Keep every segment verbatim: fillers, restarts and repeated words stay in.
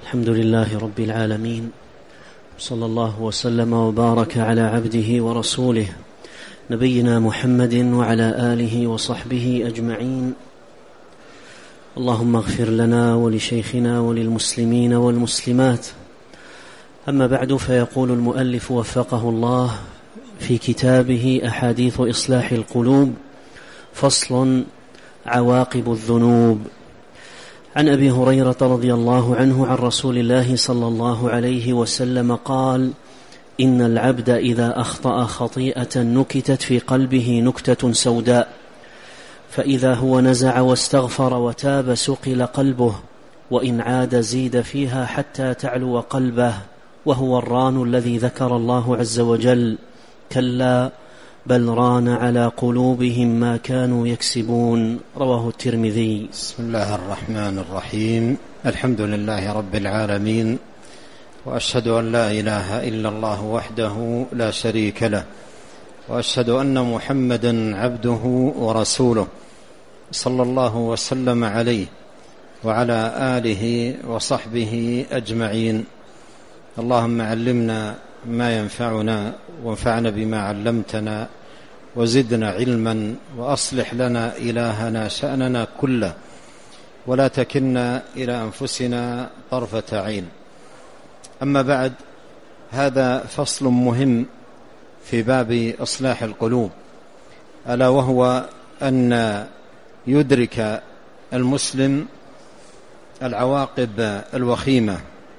الحمد لله رب العالمين، صلى الله وسلم وبارك على عبده ورسوله نبينا محمد وعلى آله وصحبه أجمعين. اللهم اغفر لنا ولشيخنا وللمسلمين والمسلمات. أما بعد، فيقول المؤلف وفقه الله في كتابه أحاديث إصلاح القلوب، فصل: عواقب الذنوب. عن أبي هريرة رضي الله عنه عن رسول الله صلى الله عليه وسلم قال: إن العبد إذا أخطأ خطيئة نكتت في قلبه نكتة سوداء، فإذا هو نزع واستغفر وتاب سقل قلبه، وإن عاد زيد فيها حتى تعلو قلبه، وهو الران الذي ذكر الله عز وجل: كلا بل ران على قلوبهم ما كانوا يكسبون. رواه الترمذي. بسم الله الرحمن الرحيم. الحمد لله رب العالمين، وأشهد أن لا إله إلا الله وحده لا شريك له، وأشهد أن محمدا عبده ورسوله، صلى الله وسلم عليه وعلى آله وصحبه أجمعين. اللهم علمنا ما ينفعنا، وانفعنا بما علمتنا، وزدنا علما، وأصلح لنا إلهنا شأننا كله، ولا تكلنا إلى أنفسنا طرفة عين. أما بعد، هذا فصل مهم في باب إصلاح القلوب، ألا وهو أن يدرك المسلم العواقب الوخيمة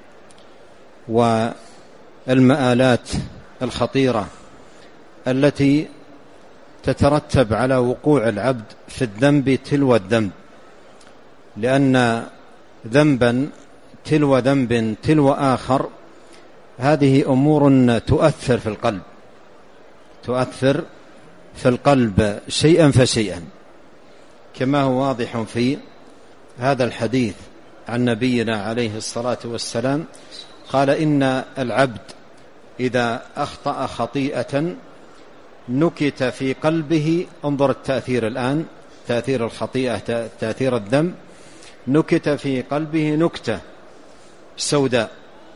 والمآلات الخطيرة التي تترتب على وقوع العبد في الذنب تلو الذنب، لأن ذنبا تلو ذنب تلو آخر هذه أمور تؤثر في القلب، تؤثر في القلب شيئا فشيئا، كما هو واضح في هذا الحديث عن نبينا عليه الصلاة والسلام. قال: إن العبد إذا أخطأ خطيئة نكت في قلبه، انظر التأثير الآن، تأثير الخطيئة، تأثير الذنب، نكت في قلبه نكتة سوداء،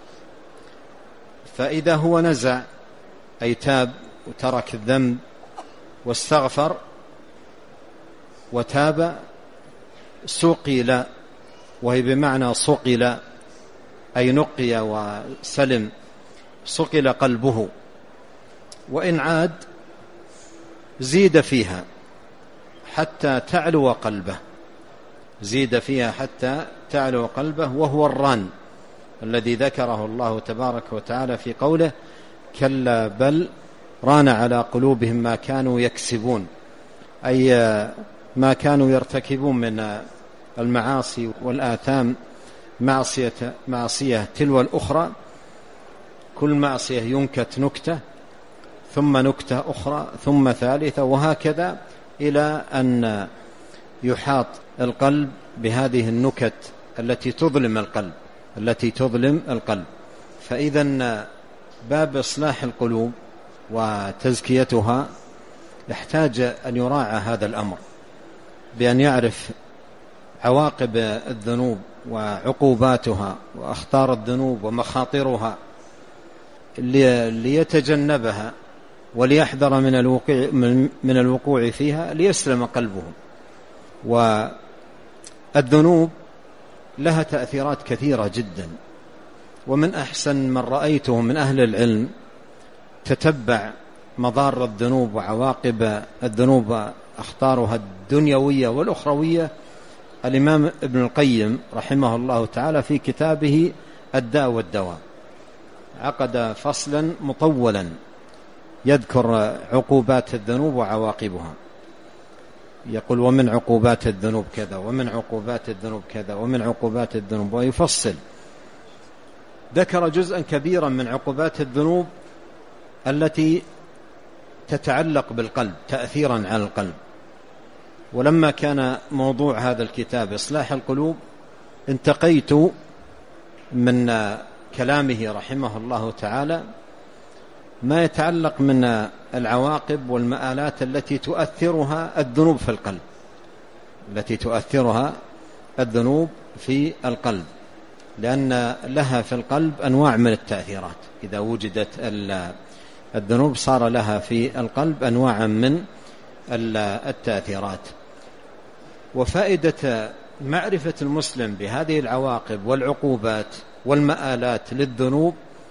فإذا هو نزع أي تاب وترك الذنب واستغفر وتاب سقل، وهي بمعنى صقل أي نقي وسلم، صقل قلبه، وإن عاد زيد فيها حتى تعلو قلبه، زيد فيها حتى تعلو قلبه، وهو الران الذي ذكره الله تبارك وتعالى في قوله: كلا بل ران على قلوبهم ما كانوا يكسبون، أي ما كانوا يرتكبون من المعاصي والآثام، معصية معصية تلو الأخرى، كل معصية ينكت نكتة، ثم نكتة أخرى، ثم ثالثة، وهكذا إلى أن يحاط القلب بهذه النكت التي تظلم القلب التي تظلم القلب. فإذا باب إصلاح القلوب وتزكيتها يحتاج أن يراعى هذا الأمر، بأن يعرف عواقب الذنوب وعقوباتها وأخطار الذنوب ومخاطرها ليتجنبها وليحذر من الوقوع من الوقوع فيها ليسلم قلبه. والذنوب لها تأثيرات كثيرة جدا، ومن أحسن من رأيته من أهل العلم تتبع مضار الذنوب وعواقب الذنوب أخطارها الدنيوية والأخروية الإمام ابن القيم رحمه الله تعالى في كتابه الداء والدواء، عقد فصلا مطولا يذكر عقوبات الذنوب وعواقبها، يقول: ومن عقوبات الذنوب كذا، ومن عقوبات الذنوب كذا، ومن عقوبات الذنوب، ويفصل. ذكر جزءا كبيرا من عقوبات الذنوب التي تتعلق بالقلب تأثيرا على القلب. ولما كان موضوع هذا الكتاب إصلاح القلوب، انتقيت من كلامه رحمه الله تعالى ما يتعلق من العواقب والمآلات التي تؤثرها الذنوب في القلب التي تؤثرها الذنوب في القلب لأن لها في القلب أنواع من التأثيرات. إذا وجدت الذنوب صار لها في القلب أنواع من التأثيرات. وفائدة معرفة المسلم بهذه العواقب والعقوبات والمآلات للذنوب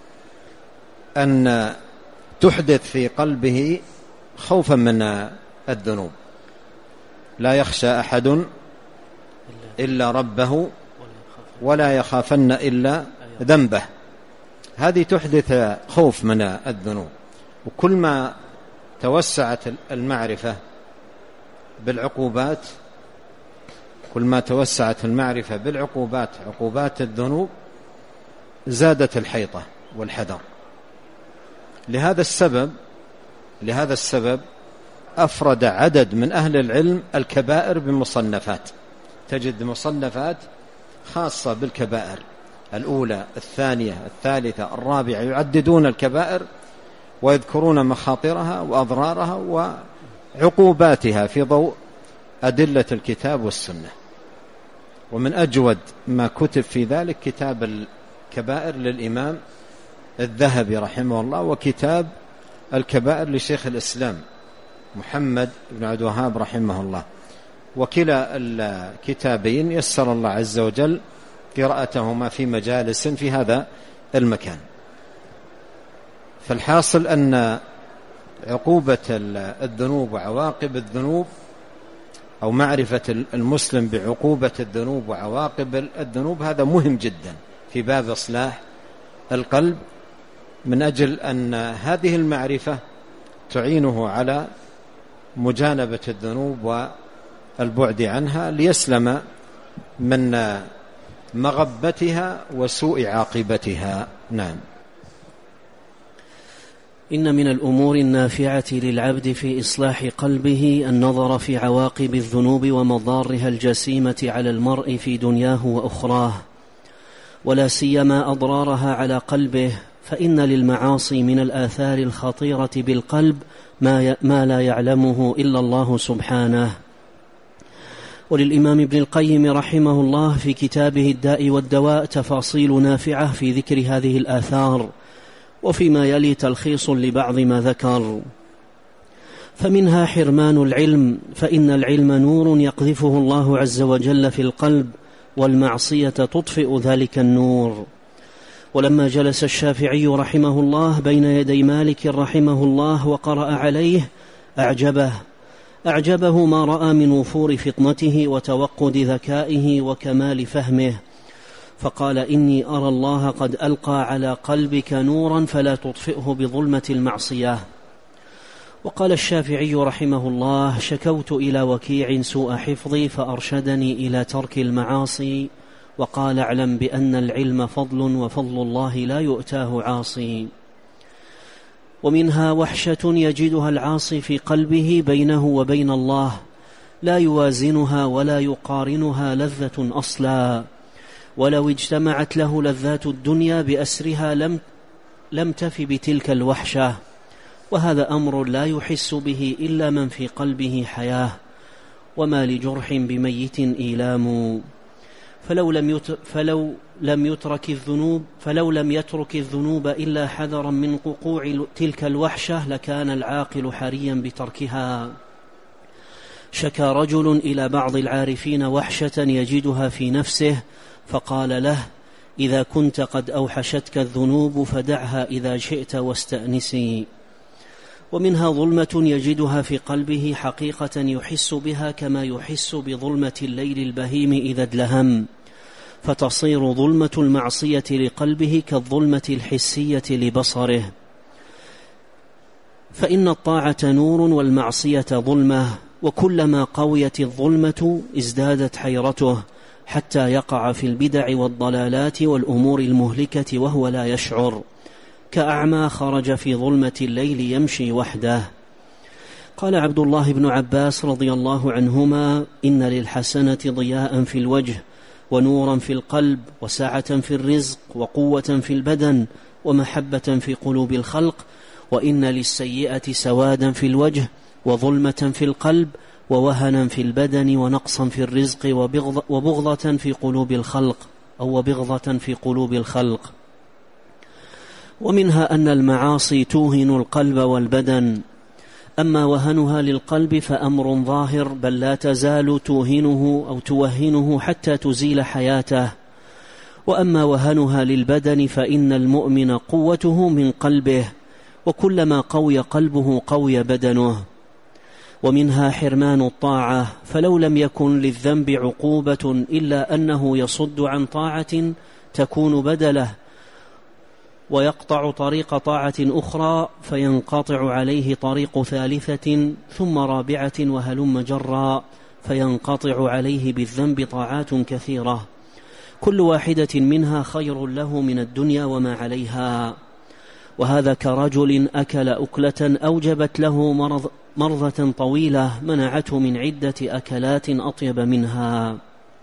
أن تحدث في قلبه خوفا من الذنوب. لا يخشى أحد إلا ربه ولا يخافن إلا ذنبه. هذه تحدث خوف من الذنوب. وكل ما توسعت المعرفة بالعقوبات كل ما توسعت المعرفة بالعقوبات عقوبات الذنوب زادت الحيطة والحذر. لهذا السبب لهذا السبب أفرد عدد من أهل العلم الكبائر بمصنفات. تجد مصنفات خاصة بالكبائر، الأولى الثانية الثالثة الرابعة، يعددون الكبائر ويذكرون مخاطرها وأضرارها وعقوباتها في ضوء أدلة الكتاب والسنة. ومن أجود ما كتب في ذلك كتاب الكبائر للإمام الذهبي رحمه الله، وكتاب الكبائر لشيخ الإسلام محمد بن عبد الوهاب رحمه الله. وكلا الكتابين يسر الله عز وجل قراءتهما في مجالس في هذا المكان. فالحاصل أن عقوبة الذنوب وعواقب الذنوب أو معرفة المسلم بعقوبة الذنوب وعواقب الذنوب هذا مهم جدا في باب إصلاح القلب، من أجل أن هذه المعرفة تعينه على مجانبة الذنوب والبعد عنها ليسلم من مغبتها وسوء عاقبتها. نعم. إن من الأمور النافعة للعبد في إصلاح قلبه النظر في عواقب الذنوب ومضارها الجسيمة على المرء في دنياه وأخراه، ولا سيما أضرارها على قلبه، فإن للمعاصي من الآثار الخطيرة بالقلب ما, ما لا يعلمه إلا الله سبحانه. وللإمام ابن القيم رحمه الله في كتابه الداء والدواء تفاصيل نافعة في ذكر هذه الآثار، وفيما يلي تلخيص لبعض ما ذكر. فمنها حرمان العلم، فإن العلم نور يقذفه الله عز وجل في القلب، والمعصية تطفئ ذلك النور. ولما جلس الشافعي رحمه الله بين يدي مالك رحمه الله وقرأ عليه أعجبه أعجبه ما رأى من وفور فطنته وتوقد ذكائه وكمال فهمه، فقال: إني أرى الله قد ألقى على قلبك نورا فلا تطفئه بظلمة المعصية. وقال الشافعي رحمه الله: شكوت إلى وكيع سوء حفظي فأرشدني إلى ترك المعاصي، وقال: اعلم بأن العلم فضل وفضل الله لا يؤتاه عاصي. ومنها وحشة يجدها العاصي في قلبه بينه وبين الله، لا يوازنها ولا يقارنها لذة أصلا، ولو اجتمعت له لذات الدنيا بأسرها لم, لم تف بتلك الوحشة. وهذا أمر لا يحس به إلا من في قلبه حياة، وما لجرح بميت إيلام. فلو لم يترك, فلو لم يترك الذنوب فلو لم يترك الذنوب إلا حذرا من وقوع تلك الوحشة لكان العاقل حريا بتركها. شكى رجل إلى بعض العارفين وحشة يجدها في نفسه، فقال له: إذا كنت قد أوحشتك الذنوب فدعها إذا شئت واستأنسي. ومنها ظلمة يجدها في قلبه حقيقة يحس بها كما يحس بظلمة الليل البهيم إذا ادلهم، فتصير ظلمة المعصية لقلبه كالظلمة الحسية لبصره. فإن الطاعة نور والمعصية ظلمة، وكلما قويت الظلمة ازدادت حيرته حتى يقع في البدع والضلالات والأمور المهلكة وهو لا يشعر، كأعمى خرج في ظلمة الليل يمشي وحده. قال عبد الله بن عباس رضي الله عنهما: إن للحسنة ضياء في الوجه، ونورا في القلب، وسعة في الرزق، وقوة في البدن، ومحبة في قلوب الخلق. وإن للسيئة سوادا في الوجه، وظلمة في القلب، ووهنا في البدن، ونقصا في الرزق، وبغضة في قلوب الخلق. أو بغضة في قلوب الخلق. ومنها أن المعاصي توهن القلب والبدن، أما وهنها للقلب فأمر ظاهر، بل لا تزال توهنه أو توهنه حتى تزيل حياته. وأما وهنها للبدن فإن المؤمن قوته من قلبه، وكلما قوي قلبه قوي بدنه. ومنها حرمان الطاعة، فلو لم يكن للذنب عقوبة إلا أنه يصد عن طاعة تكون بدله، ويقطع طريق طاعة أخرى فينقطع عليه طريق ثالثة ثم رابعة وهلم جرا، فينقطع عليه بالذنب طاعات كثيرة كل واحدة منها خير له من الدنيا وما عليها. وهذا كرجل أكل أكلة أوجبت له مرض مرضة طويلة منعته من عدة أكلات أطيب منها.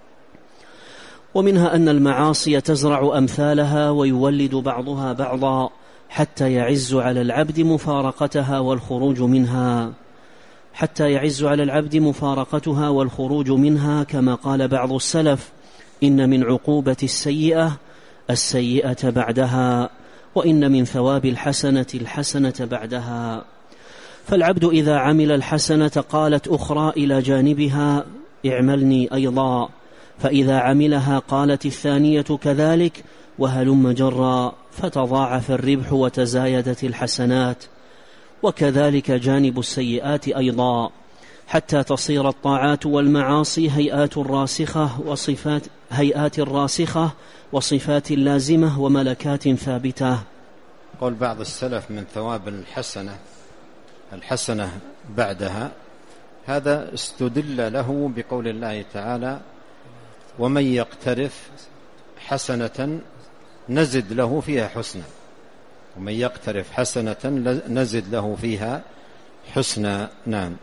ومنها أن المعاصي تزرع أمثالها ويولد بعضها بعضا حتى يعز على العبد مفارقتها والخروج منها حتى يعز على العبد مفارقتها والخروج منها كما قال بعض السلف: إن من عقوبة السيئة السيئة بعدها، وإن من ثواب الحسنة الحسنة بعدها. فالعبد إذا عمل الحسنة قالت أخرى إلى جانبها: اعملني أيضا، فإذا عملها قالت الثانية كذلك، وهلم جرا، فتضاعف الربح وتزايدت الحسنات. وكذلك جانب السيئات أيضا، حتى تصير الطاعات والمعاصي هيئات راسخة وصفات هيئات راسخة وصفات لازمة وملكات ثابتة. قول بعض السلف: من ثواب الحسنة الحسنة بعدها. هذا استدل له بقول الله تعالى: ومن يقترف حسنة نزد له فيها حسنا. ومن يقترف حسنة نزد له فيها حسنا. نعم.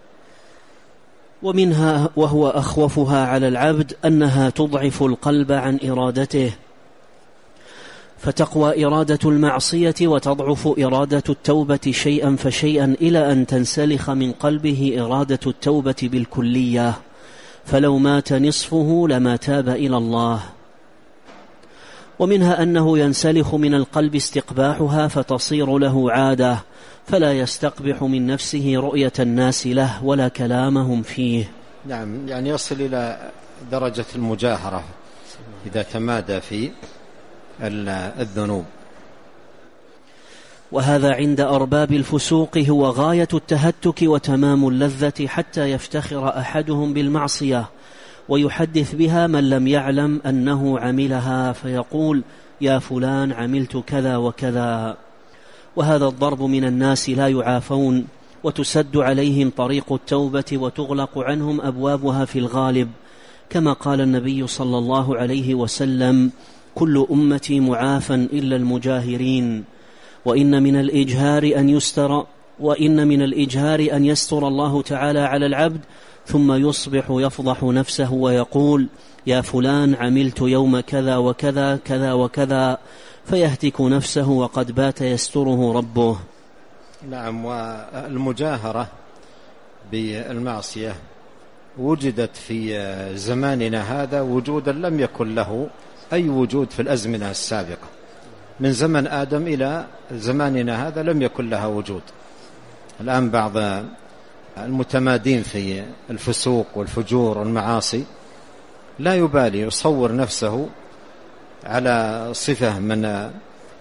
ومنها وهو أخوفها على العبد أنها تضعف القلب عن إرادته، فتقوى إرادة المعصية وتضعف إرادة التوبة شيئا فشيئا إلى أن تنسلخ من قلبه إرادة التوبة بالكلية، فلو مات نصفه لما تاب إلى الله. ومنها أنه ينسلخ من القلب استقباحها فتصير له عادة، فلا يستقبح من نفسه رؤية الناس له ولا كلامهم فيه. نعم، يعني يصل إلى درجة المجاهرة إذا تمادى في الذنوب. وهذا عند أرباب الفسوق هو غاية التهتك وتمام اللذة، حتى يفتخر أحدهم بالمعصية ويحدث بها من لم يعلم أنه عملها، فيقول: يا فلان عملت كذا وكذا. وهذا الضرب من الناس لا يعافون، وتسد عليهم طريق التوبة وتغلق عنهم أبوابها في الغالب، كما قال النبي صلى الله عليه وسلم: كل أمتي معافى إلا المجاهرين، وإن من الإجهار أن يستر وإن من الإجهار أن يستر الله تعالى على العبد ثم يصبح يفضح نفسه ويقول: يا فلان عملت يوم كذا وكذا كذا وكذا، فيهتك نفسه وقد بات يستره ربه. نعم. والمجاهرة بالمعصية وجدت في زماننا هذا وجودا لم يكن له أي وجود في الأزمنة السابقة. من زمن آدم إلى زماننا هذا لم يكن لها وجود. الآن بعض المتمادين في الفسوق والفجور والمعاصي لا يبالي، يصور نفسه على صفة من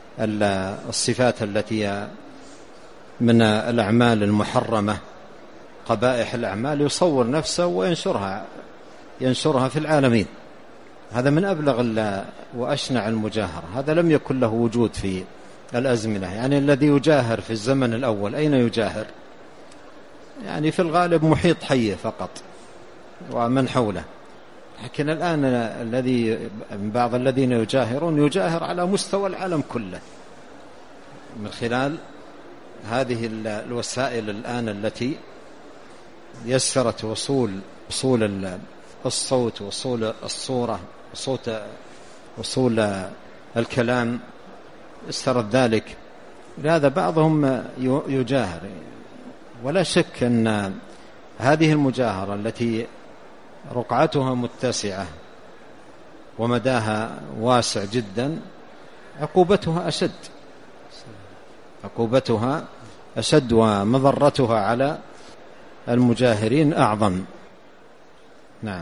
الصفات التي من الأعمال المحرمة، قبائح الأعمال، يصور نفسه وينشرها ينشرها في العالمين. هذا من أبلغ وأشنع المجاهرة. هذا لم يكن له وجود في الأزمنة. يعني الذي يجاهر في الزمن الأول أين يجاهر؟ يعني في الغالب محيط حيه فقط ومن حوله. لكن الآن الذي بعض الذين يجاهرون يجاهر على مستوى العالم كله من خلال هذه الوسائل الآن التي يسرت وصول وصول الصوت، وصول الصورة، وصوت وصول الكلام، يسرت ذلك. لهذا بعضهم يجاهر. ولا شك أن هذه المجاهرة التي رقعتها متسعة ومداها واسع جدا، عقوبتها أشد عقوبتها أشد ومضرتها على المجاهرين أعظم. نعم.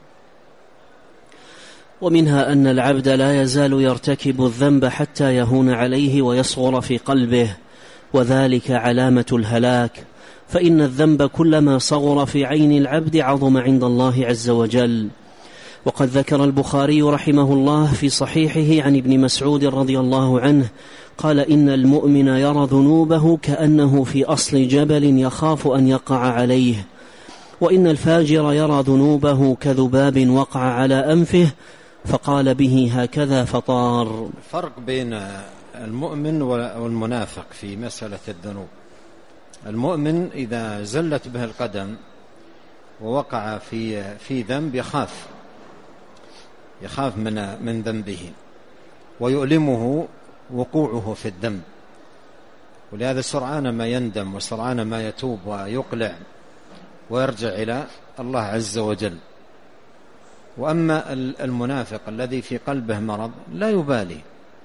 ومنها أن العبد لا يزال يرتكب الذنب حتى يهون عليه ويصغر في قلبه، وذلك علامة الهلاك، فإن الذنب كلما صغر في عين العبد عظم عند الله عز وجل. وقد ذكر البخاري رحمه الله في صحيحه عن ابن مسعود رضي الله عنه قال: إن المؤمن يرى ذنوبه كأنه في أصل جبل يخاف أن يقع عليه، وإن الفاجر يرى ذنوبه كذباب وقع على أنفه فقال به هكذا فطار. فرق بين المؤمن والمنافق في مسألة الذنوب. المؤمن إذا زلت به القدم ووقع في في ذنب يخاف يخاف من من ذنبه ويؤلمه وقوعه في الذنب، ولهذا سرعان ما يندم وسرعان ما يتوب ويقلع ويرجع إلى الله عز وجل. وأما المنافق الذي في قلبه مرض لا يبالي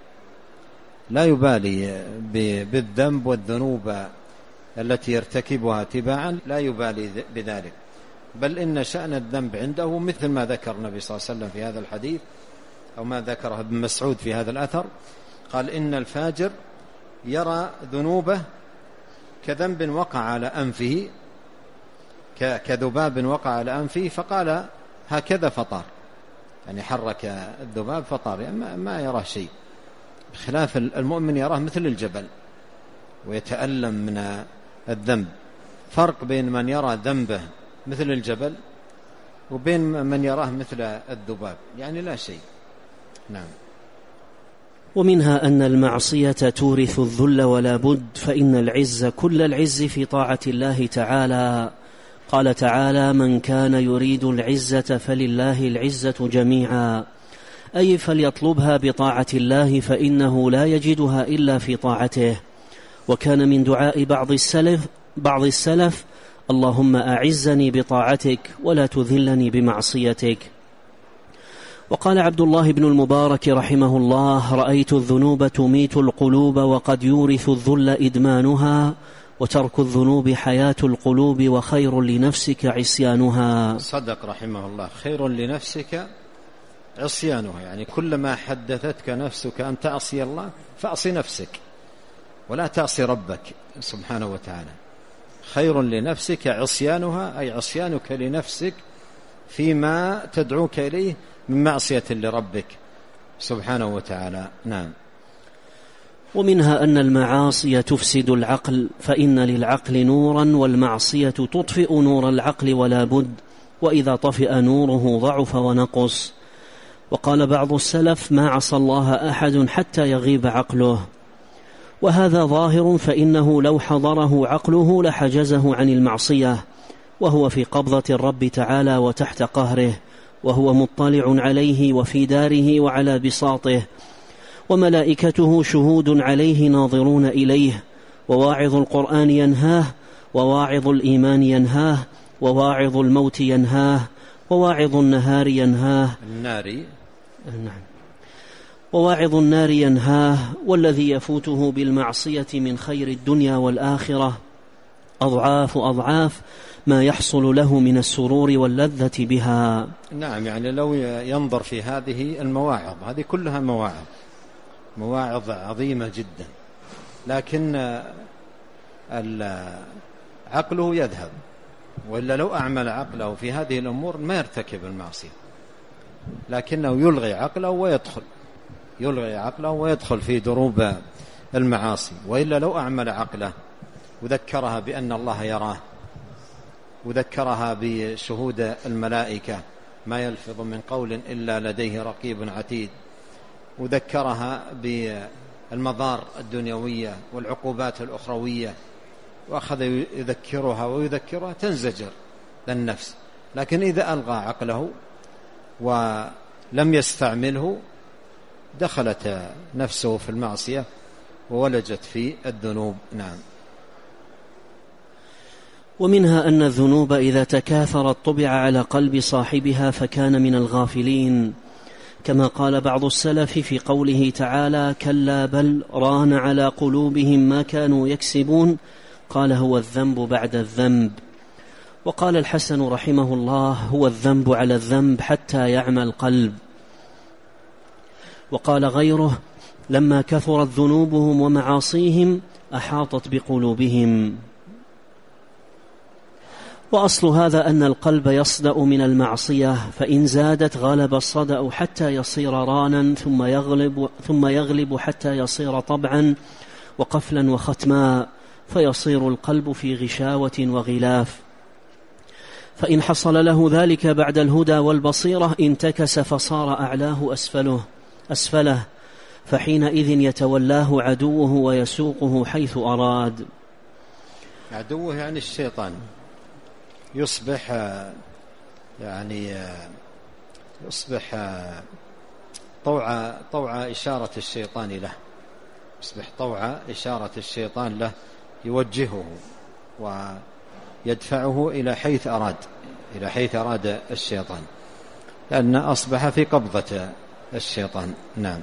لا يبالي بالذنب والذنوب التي يرتكبها تباعا، لا يبالي بذلك، بل إن شأن الذنب عنده مثل ما ذكر النبي صلى الله عليه وسلم في هذا الحديث، أو ما ذكره ابن مسعود في هذا الأثر، قال: إن الفاجر يرى ذنوبه كذنب وقع على أنفه، كذباب وقع على أنفه، فقال هكذا فطار، يعني حرك الذباب فطار، يعني ما يراه شيء، بخلاف المؤمن يراه مثل الجبل ويتألم من الذنب. فرق بين من يرى ذنبه مثل الجبل وبين من يراه مثل الذباب، يعني لا شيء. نعم. ومنها أن المعصية تورث الذل ولا بد، فإن العز كل العز في طاعة الله تعالى. قال تعالى: من كان يريد العزة فلله العزة جميعا، أي فليطلبها بطاعة الله فإنه لا يجدها إلا في طاعته. وكان من دعاء بعض السلف بعض السلف: اللهم أعزني بطاعتك ولا تذلني بمعصيتك. وقال عبد الله بن المبارك رحمه الله: رأيت الذنوب تميت القلوب وقد يورث الذل إدمانها، وترك الذنوب حياة القلوب وخير لنفسك عصيانها. صدق رحمه الله، خير لنفسك عصيانها، يعني كلما حدثتك نفسك أن تعصي الله فأعصي نفسك ولا تعصي ربك سبحانه وتعالى. خير لنفسك عصيانها، أي عصيانك لنفسك فيما تدعوك إليه من معصية لربك سبحانه وتعالى. نعم. ومنها أن المعاصي تفسد العقل، فإن للعقل نورا والمعصية تطفئ نور العقل ولا بد، وإذا طفئ نوره ضعف ونقص. وقال بعض السلف: ما عصى الله أحد حتى يغيب عقله. وهذا ظاهر، فإنه لو حضره عقله لحجزه عن المعصية، وهو في قبضة الرب تعالى وتحت قهره، وهو مطلع عليه وفي داره وعلى بساطه، وملائكته شهود عليه ناظرون إليه، وواعظ القرآن ينهاه، وواعظ الإيمان ينهاه، وواعظ الموت ينهاه، وواعظ النهار ينهاه النار نعم وواعظ النار ينهاه. والذي يفوته بالمعصية من خير الدنيا والآخرة أضعاف أضعاف ما يحصل له من السرور واللذة بها. نعم، يعني لو ينظر في هذه المواعظ، هذه كلها مواعظ مواعظ عظيمة جدا، لكن عقله يذهب، وإلا لو أعمل عقله في هذه الأمور ما يرتكب المعصية، لكنه يلغي عقله ويدخل يلغي عقله ويدخل في دروب المعاصي. وإلا لو أعمل عقله وذكرها بأن الله يراه، وذكرها بشهود الملائكة ما يلفظ من قول إلا لديه رقيب عتيد، وذكرها بالمضار الدنيوية والعقوبات الأخروية، وأخذ يذكرها ويذكرها تنزجر للنفس. لكن إذا ألغى عقله ولم يستعمله دخلت نفسه في المعصية وولجت في الذنوب. نعم. ومنها أن الذنوب إذا تكاثرت طبع على قلب صاحبها فكان من الغافلين، كما قال بعض السلف في قوله تعالى: كلا بل ران على قلوبهم ما كانوا يكسبون، قال: هو الذنب بعد الذنب. وقال الحسن رحمه الله: هو الذنب على الذنب حتى يعمى القلب. وقال غيره: لما كثرت ذنوبهم ومعاصيهم أحاطت بقلوبهم. وأصل هذا أن القلب يصدأ من المعصية، فإن زادت غلب الصدأ حتى يصير رانا، ثم يغلب, ثم يغلب حتى يصير طبعا وقفلا وختما، فيصير القلب في غشاوة وغلاف. فإن حصل له ذلك بعد الهدى والبصيرة انتكس فصار أعلاه أسفله, أسفله فحينئذ يتولاه عدوه ويسوقه حيث أراد. عدوه يعني الشيطان، يصبح يعني يصبح طوع طوع إشارة الشيطان له، يصبح طوع إشارة الشيطان له، يوجهه ويدفعه إلى حيث أراد إلى حيث أراد الشيطان، لأن أصبح في قبضة الشيطان. نعم.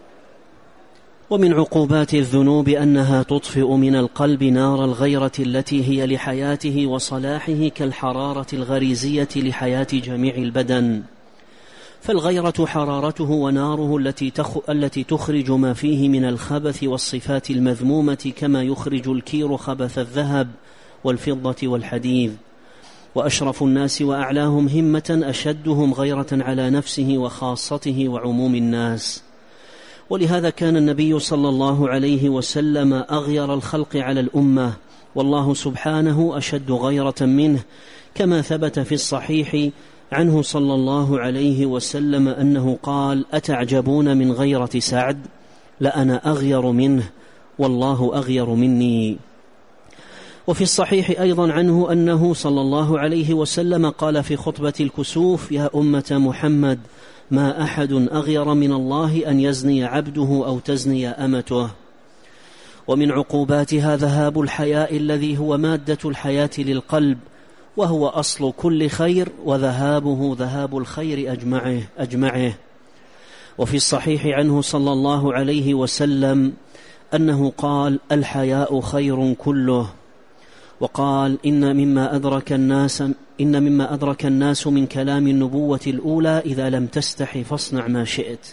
ومن عقوبات الذنوب أنها تطفئ من القلب نار الغيرة التي هي لحياته وصلاحه كالحرارة الغريزية لحياة جميع البدن. فالغيرة حرارته وناره التي, تخ... التي تخرج ما فيه من الخبث والصفات المذمومة، كما يخرج الكير خبث الذهب والفضة والحديد. وأشرف الناس وأعلاهم همة أشدهم غيرة على نفسه وخاصته وعموم الناس. ولهذا كان النبي صلى الله عليه وسلم أغير الخلق على الأمة، والله سبحانه أشد غيرة منه، كما ثبت في الصحيح عنه صلى الله عليه وسلم أنه قال: أتعجبون من غيرة سعد؟ لأنا أغير منه والله أغير مني. وفي الصحيح أيضا عنه أنه صلى الله عليه وسلم قال في خطبة الكسوف: يا أمة محمد، ما أحد أغير من الله أن يزني عبده أو تزني أمته. ومن عقوباتها ذهاب الحياء الذي هو مادة الحياة للقلب، وهو أصل كل خير، وذهابه ذهاب الخير أجمعه, أجمعه. وفي الصحيح عنه صلى الله عليه وسلم أنه قال: الحياء خير كله. وقال: إن مما أدرك الناس إن مما أدرك الناس من كلام النبوة الأولى: إذا لم تستحي فاصنع ما شئت.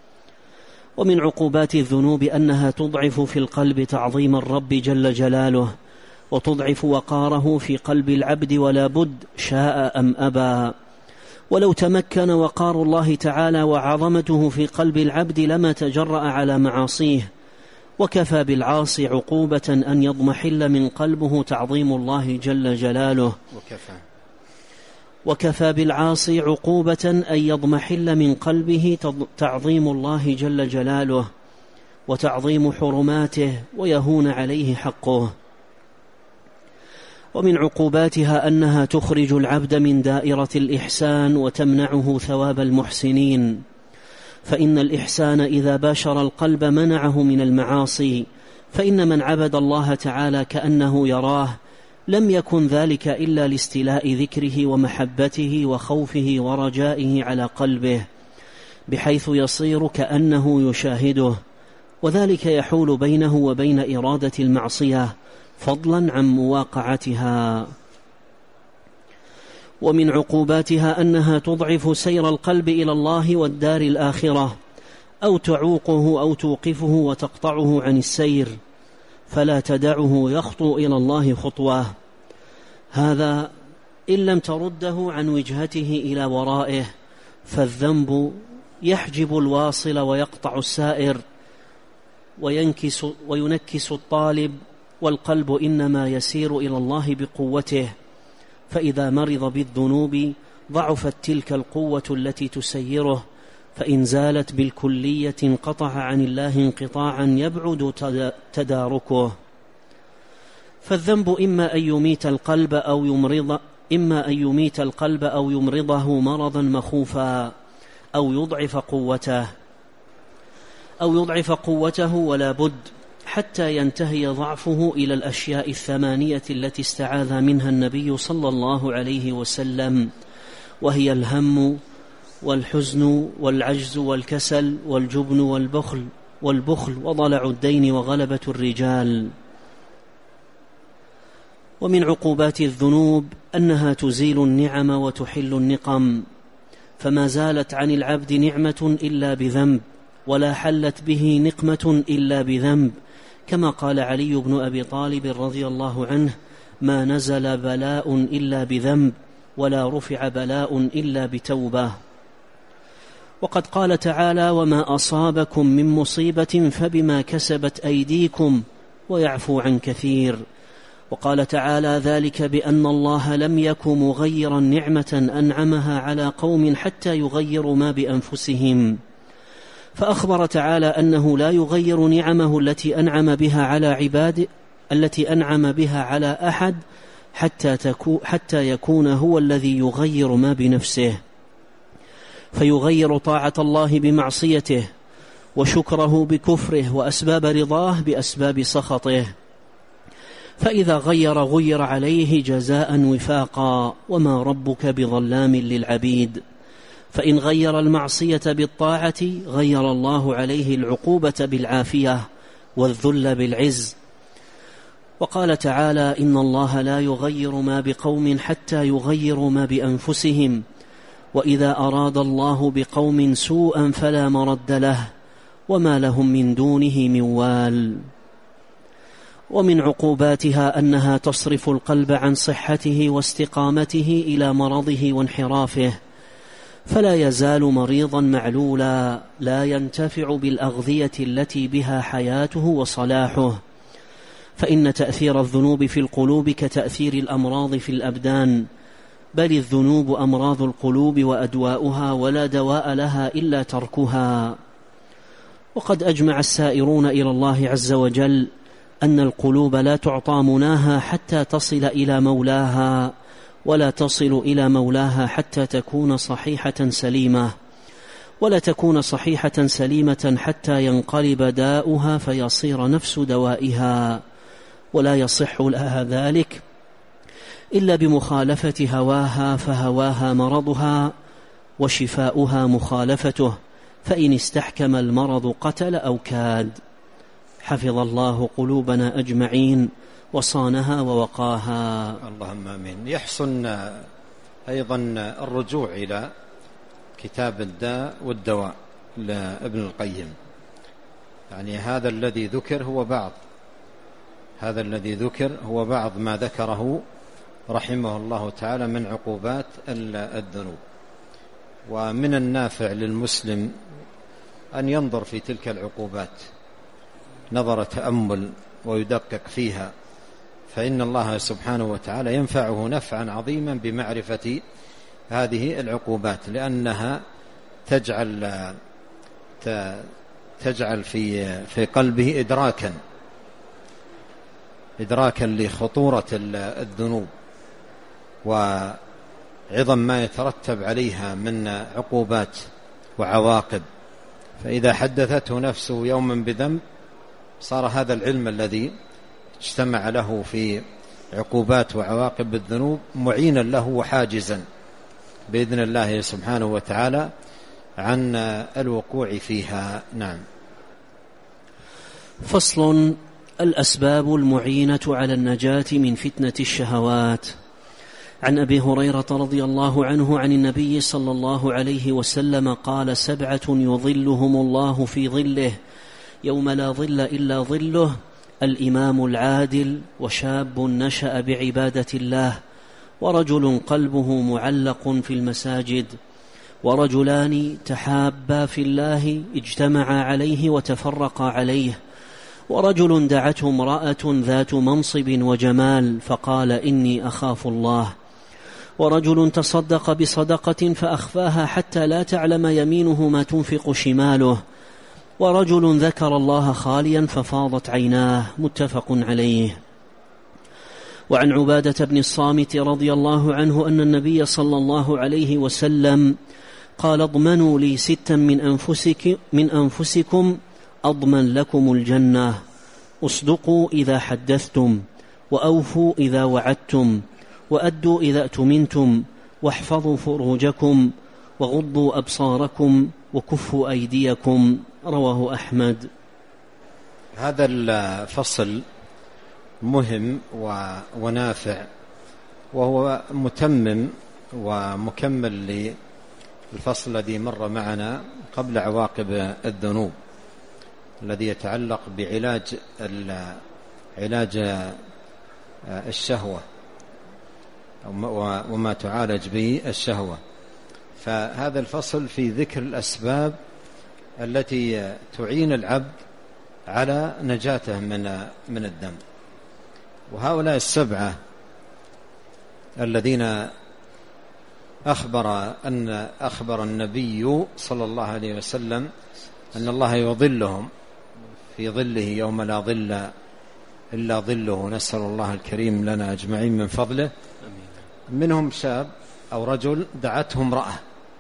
ومن عقوبات الذنوب أنها تضعف في القلب تعظيم الرب جل جلاله، وتضعف وقاره في قلب العبد ولا بد شاء أم أبى. ولو تمكن وقار الله تعالى وعظمته في قلب العبد لما تجرأ على معاصيه. وكفى بالعاصي عقوبة أن يضمحل من قلبه تعظيم الله جل جلاله وكفى وكفى بالعاصي عقوبة أن يضمحل من قلبه تعظيم الله جل جلاله وتعظيم حرماته ويهون عليه حقه. ومن عقوباتها أنها تخرج العبد من دائرة الإحسان وتمنعه ثواب المحسنين، فإن الإحسان إذا باشر القلب منعه من المعاصي، فإن من عبد الله تعالى كأنه يراه لم يكن ذلك إلا لاستيلاء ذكره ومحبته وخوفه ورجائه على قلبه، بحيث يصير كأنه يشاهده، وذلك يحول بينه وبين إرادة المعصية فضلا عن مواقعتها. ومن عقوباتها أنها تضعف سير القلب إلى الله والدار الآخرة، أو تعوقه أو توقفه وتقطعه عن السير، فلا تدعه يخطو إلى الله خطوة. هذا إن لم ترده عن وجهته إلى ورائه، فالذنب يحجب الواصل ويقطع السائر وينكس وينكس الطالب، والقلب إنما يسير إلى الله بقوته، فإذا مرض بالذنوب ضعفت تلك القوة التي تسيره، فإن زالت بالكلية انقطع عن الله انقطاعا يبعد تداركه. فالذنب إما أن يميت القلب أو يمرض إما أن يميت القلب أو يمرضه مرضا مخوفا، أو يضعف قوته أو يضعف قوته ولا بد، حتى ينتهي ضعفه إلى الأشياء الثمانية التي استعاذ منها النبي صلى الله عليه وسلم، وهي الهم والحزن والعجز والكسل والجبن والبخل والبخل وضلع الدين وغلبة الرجال. ومن عقوبات الذنوب أنها تزيل النعم وتحل النقم، فما زالت عن العبد نعمة إلا بذنب، ولا حلت به نقمة إلا بذنب، كما قال علي بن أبي طالب رضي الله عنه: ما نزل بلاء إلا بذنب، ولا رفع بلاء إلا بتوبة. وقد قال تعالى: وما أصابكم من مصيبة فبما كسبت أيديكم ويعفو عن كثير. وقال تعالى: ذلك بأن الله لم يك مغيرا نعمة أنعمها على قوم حتى يغيروا ما بأنفسهم. فأخبر تعالى أنه لا يغير نعمه التي أنعم بها على عباده التي أنعم بها على أحد حتى, تكو حتى يكون هو الذي يغير ما بنفسه، فيغير طاعة الله بمعصيته، وشكره بكفره، وأسباب رضاه بأسباب سخطه. فإذا غير غير عليه جزاء وفاقا، وما ربك بظلام للعبيد. فإن غير المعصية بالطاعة غير الله عليه العقوبة بالعافية والذل بالعز. وقال تعالى: إن الله لا يغير ما بقوم حتى يغيروا ما بأنفسهم، وإذا أراد الله بقوم سوءا فلا مرد له، وما لهم من دونه من وال. ومن عقوباتها أنها تصرف القلب عن صحته واستقامته إلى مرضه وانحرافه، فلا يزال مريضا معلولا لا ينتفع بالأغذية التي بها حياته وصلاحه. فإن تأثير الذنوب في القلوب كتأثير الأمراض في الأبدان، بل الذنوب أمراض القلوب وأدواؤها، ولا دواء لها إلا تركها. وقد أجمع السائرون إلى الله عز وجل أن القلوب لا تعطى مناها حتى تصل إلى مولاها، ولا تصل إلى مولاها حتى تكون صحيحة سليمة، ولا تكون صحيحة سليمة حتى ينقلب داؤها فيصير نفس دوائها، ولا يصح لها ذلك إلا بمخالفة هواها، فهواها مرضها وشفاؤها مخالفته، فإن استحكم المرض قتل أو كاد. حفظ الله قلوبنا أجمعين وصانها ووقاها. اللهم آمين. يحسن أيضا الرجوع إلى كتاب الداء والدواء لابن القيم. يعني هذا الذي ذكر هو بعض هذا الذي ذكر هو بعض ما ذكره رحمه الله تعالى من عقوبات الذنوب. ومن النافع للمسلم أن ينظر في تلك العقوبات نظر تأمل ويدقق فيها، فإن الله سبحانه وتعالى ينفعه نفعا عظيما بمعرفة هذه العقوبات، لأنها تجعل تجعل في في قلبه إدراكا إدراكا لخطورة الذنوب وعظم ما يترتب عليها من عقوبات وعواقب. فإذا حدثته نفسه يوما بذنب صار هذا العلم الذي اجتمع له في عقوبات وعواقب الذنوب معينا له وحاجزا بإذن الله سبحانه وتعالى عن الوقوع فيها. نعم. فصل: الأسباب المعينة على النجاة من فتنة الشهوات. عن أبي هريرة رضي الله عنه عن النبي صلى الله عليه وسلم قال: سبعة يظلهم الله في ظله يوم لا ظل إلا ظله: الإمام العادل، وشاب نشأ بعبادة الله، ورجل قلبه معلق في المساجد، ورجلان تحابا في الله اجتمعا عليه وتفرقا عليه، ورجل دعته امرأة ذات منصب وجمال فقال: إني أخاف الله، ورجل تصدق بصدقة فأخفاها حتى لا تعلم يمينه ما تنفق شماله، ورجل ذكر الله خاليا ففاضت عيناه. متفق عليه. وعن عبادة بن الصامت رضي الله عنه أن النبي صلى الله عليه وسلم قال: اضمنوا لي ستا من أنفسك من أنفسكم أضمن لكم الجنة: اصدقوا إذا حدثتم، وأوفوا إذا وعدتم، وأدوا إذا أتمنتم، واحفظوا فروجكم، وغضوا أبصاركم وكفوا أيديكم، رواه أحمد. هذا الفصل مهم ونافع، وهو متمم ومكمل للفصل الذي مر معنا قبل عواقب الذنوب، الذي يتعلق بعلاج علاج الشهوة وما تعالج به الشهوة. فهذا الفصل في ذكر الأسباب التي تعين العبد على نجاته من من الذنب. وهؤلاء السبعة الذين أخبر أن أخبر النبي صلى الله عليه وسلم أن الله يظلهم في ظله يوم لا ظل إلا ظله، نسأل الله الكريم لنا أجمعين من فضله. منهم شاب أو رجل دعته امرأة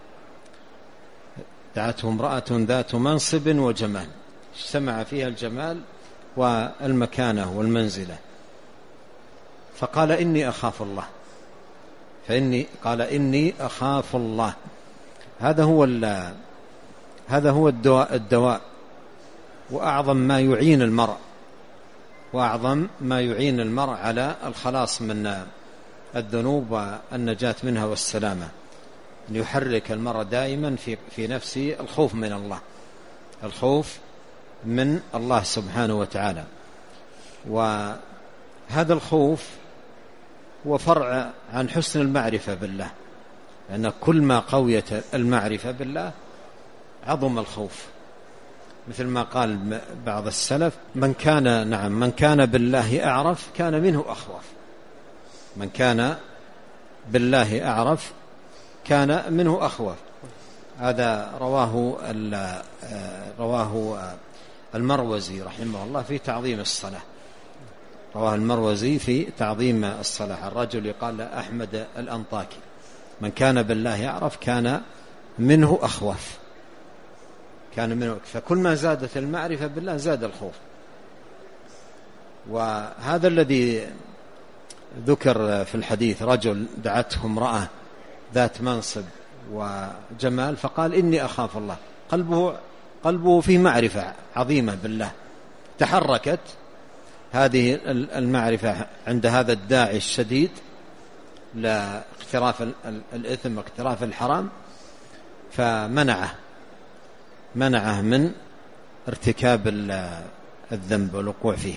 دعته امرأة ذات منصب وجمال، اجتمع فيها الجمال والمكانة والمنزلة، فقال إني أخاف الله فإني قال إني أخاف الله. هذا هو هذا هو الدواء الدواء وأعظم ما يعين المرء وأعظم ما يعين المرء على الخلاص من الذنوب والنجاة منها والسلامة، أن يحرك المرء دائما في في نفسه الخوف من الله، الخوف من الله سبحانه وتعالى. وهذا الخوف هو فرع عن حسن المعرفة بالله، لأن كل ما قويت المعرفة بالله عظم الخوف، مثل ما قال بعض السلف: من كان نعم من كان بالله أعرف كان منه أخوف. من كان بالله أعرف كان منه أخوف. هذا رواه رواه المروزي رحمه الله في تعظيم الصلاة. رواه المروزي في تعظيم الصلاة. الرجل يقال أحمد الأنطاكي: من كان بالله يعرف كان منه أخوف، كان منه. فكل ما زادت المعرفة بالله زاد الخوف. وهذا الذي ذكر في الحديث: رجل دعته امرأة ذات منصب وجمال فقال إني أخاف الله. قلبه قلبه في معرفة عظيمة بالله، تحركت هذه المعرفة عند هذا الداعي الشديد لاقتراف الإثم واقتراف الحرام، فمنعه منعه من ارتكاب الذنب والوقوع فيه.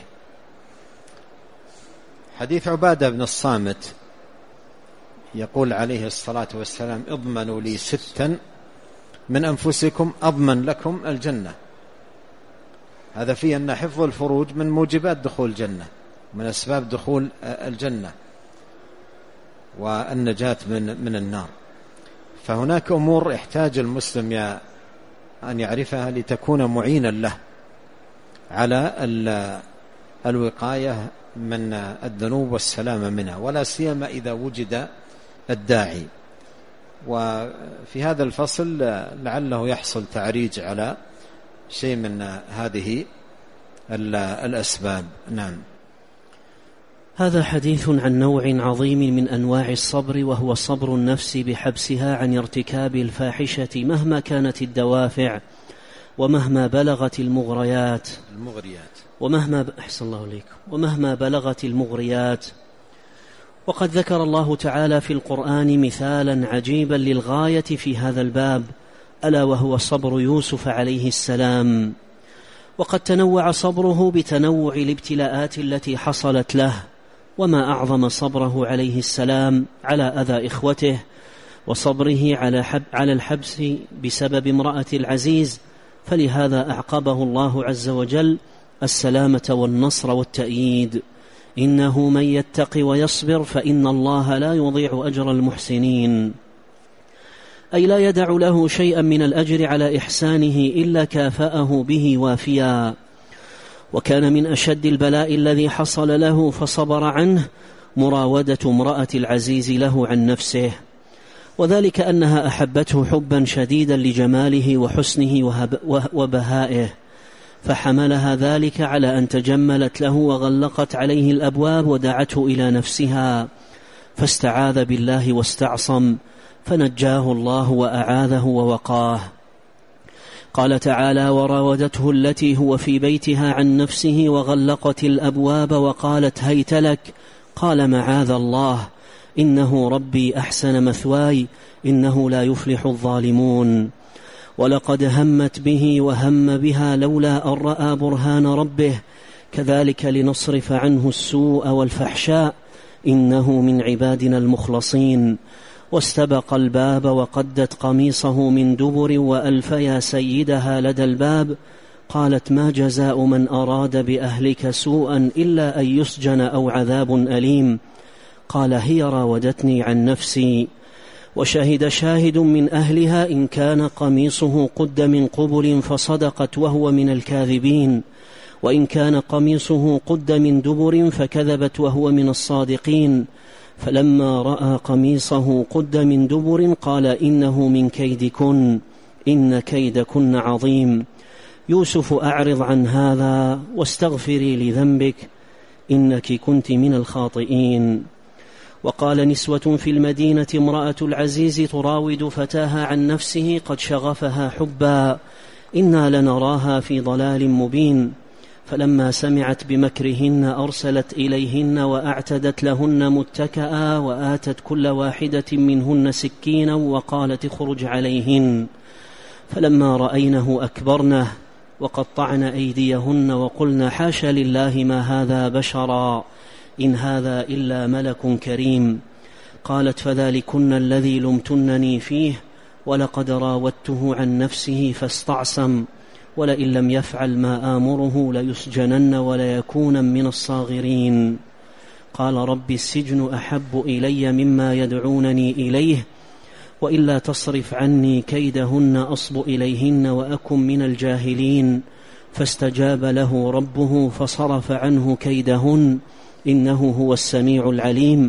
حديث عبادة بن الصامت يقول عليه الصلاة والسلام: اضمنوا لي ستا من أنفسكم أضمن لكم الجنة. هذا فيه أن حفظ الفروج من موجبات دخول الجنة، من أسباب دخول الجنة والنجاة من من النار. فهناك أمور يحتاج المسلم أن يعرفها لتكون معينا له على الوقاية من الذنوب والسلامة منها، ولا سيما إذا وجد الداعي. وفي هذا الفصل لعله يحصل تعريج على شيء من هذه الأسباب. نعم. هذا حديث عن نوع عظيم من أنواع الصبر، وهو صبر النفس بحبسها عن ارتكاب الفاحشة مهما كانت الدوافع ومهما بلغت المغريات المغريات ومهما ب... أحسن الله إليكم ومهما بلغت المغريات. وقد ذكر الله تعالى في القرآن مثالا عجيبا للغاية في هذا الباب، ألا وهو صبر يوسف عليه السلام. وقد تنوع صبره بتنوع الابتلاءات التي حصلت له، وما أعظم صبره عليه السلام على أذى إخوته، وصبره على, حب على الحبس بسبب امرأة العزيز، فلهذا أعقبه الله عز وجل السلامة والنصر والتأييد: إنه من يتق ويصبر فإن الله لا يضيع أجر المحسنين. أي لا يدع له شيئا من الأجر على إحسانه إلا كافأه به وافيا. وكان من أشد البلاء الذي حصل له فصبر عنه مراودة امرأة العزيز له عن نفسه، وذلك أنها أحبته حبا شديدا لجماله وحسنه وبهائه، فحملها ذلك على أن تجملت له وغلقت عليه الأبواب ودعته إلى نفسها، فاستعاذ بالله واستعصم، فنجاه الله وأعاذه ووقاه. قال تعالى: وراودته التي هو في بيتها عن نفسه وغلقت الأبواب وقالت هيت لك، قال معاذ الله إنه ربي أحسن مثواي إنه لا يفلح الظالمون. ولقد همت به وهم بها لولا أن رأى برهان ربه كذلك لنصرف عنه السوء والفحشاء إنه من عبادنا المخلصين. واستبق الباب وقدت قميصه من دبر وألف يا سيدها لدى الباب. قالت: ما جزاء من أراد بأهلك سوءا إلا أن يسجن أو عذاب أليم. قال: هي راودتني عن نفسي. وشهد شاهد من أهلها إن كان قميصه قد من قبل فصدقت وهو من الكاذبين، وإن كان قميصه قد من دبر فكذبت وهو من الصادقين. فلما رأى قميصه قد من دبر قال: إنه من كيدكن إن كيدكن عظيم. يوسف أعرض عن هذا واستغفري لذنبك إنك كنت من الخاطئين. وقال نسوة في المدينة امرأة العزيز تراود فتاها عن نفسه قد شغفها حبا إنا لنراها في ضلال مبين. فلما سمعت بمكرهن أرسلت إليهن وأعتدت لهن متكئا وآتت كل واحدة منهن سكينا وقالت: اخرج عليهن. فلما رأينه أكبرنه وقطعن أيديهن وقلن: حاش لله ما هذا بشرا إن هذا إلا ملك كريم. قالت: فذلكن الذي لمتنني فيه ولقد راودته عن نفسه فاستعصم ولئن لم يفعل ما آمره ليسجنن وليكون من الصاغرين. قال: رب السجن أحب إلي مما يدعونني إليه وإلا تصرف عني كيدهن أصب إليهن وأكن من الجاهلين. فاستجاب له ربه فصرف عنه كيدهن إنه هو السميع العليم.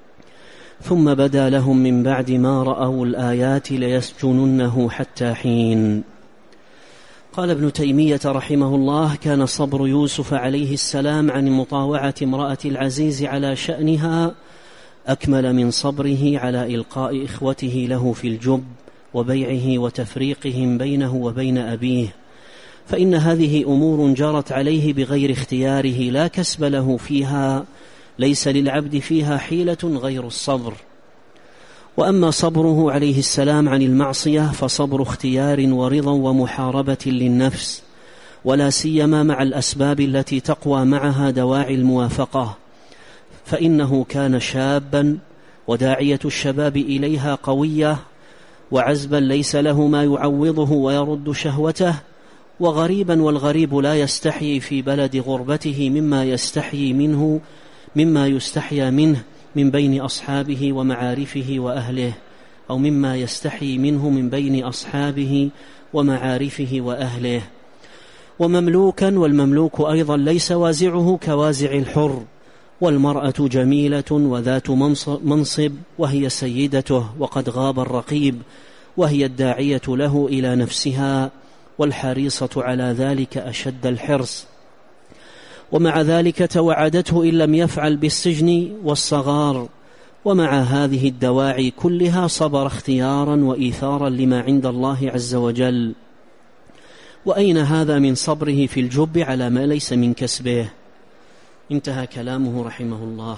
ثم بدا لهم من بعد ما رأوا الآيات ليسجننه حتى حين. قال ابن تيمية رحمه الله: كان صبر يوسف عليه السلام عن مطاوعة امرأة العزيز على شأنها أكمل من صبره على إلقاء إخوته له في الجب وبيعه وتفريقهم بينه وبين أبيه، فإن هذه أمور جرت عليه بغير اختياره لا كسب له فيها، ليس للعبد فيها حيلة غير الصبر. وأما صبره عليه السلام عن المعصية فصبر اختيار ورضا ومحاربة للنفس، ولا سيما مع الأسباب التي تقوى معها دواعي الموافقة، فإنه كان شابا وداعية الشباب إليها قوية، وعزبا ليس له ما يعوضه ويرد شهوته، وغريبا والغريب لا يستحيي في بلد غربته مما يستحيي منه مما يستحيا منه من بين أصحابه ومعارفه وأهله، أو مما يستحيي منه من بين أصحابه ومعارفه وأهله. ومملوكا، والمملوك أيضا ليس وازعه كوازع الحر. والمرأة جميلة وذات منصب وهي سيدته وقد غاب الرقيب، وهي الداعية له إلى نفسها والحريصة على ذلك أشد الحرص. ومع ذلك توعدته إن لم يفعل بالسجن والصغار. ومع هذه الدواعي كلها صبر اختيارا وإيثارا لما عند الله عز وجل. وأين هذا من صبره في الجب على ما ليس من كسبه؟ انتهى كلامه رحمه الله.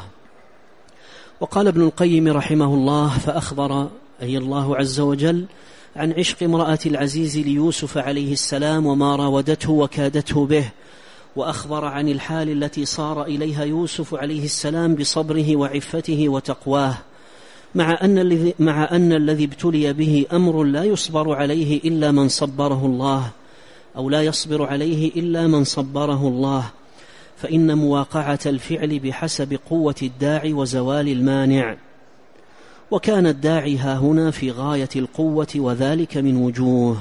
وقال ابن القيم رحمه الله: فأخبر أي الله عز وجل عن عشق امرأة العزيز ليوسف عليه السلام وما راودته وكادته به، وأخبر عن الحال التي صار إليها يوسف عليه السلام بصبره وعفته وتقواه، مع أن الذي, مع أن الذي ابتلي به أمر لا يصبر عليه إلا من صبره الله، أو لا يصبر عليه إلا من صبره الله، فإن مواقعة الفعل بحسب قوة الداعي وزوال المانع. وكان الداعي ها هنا في غاية القوة، وذلك من وجوه: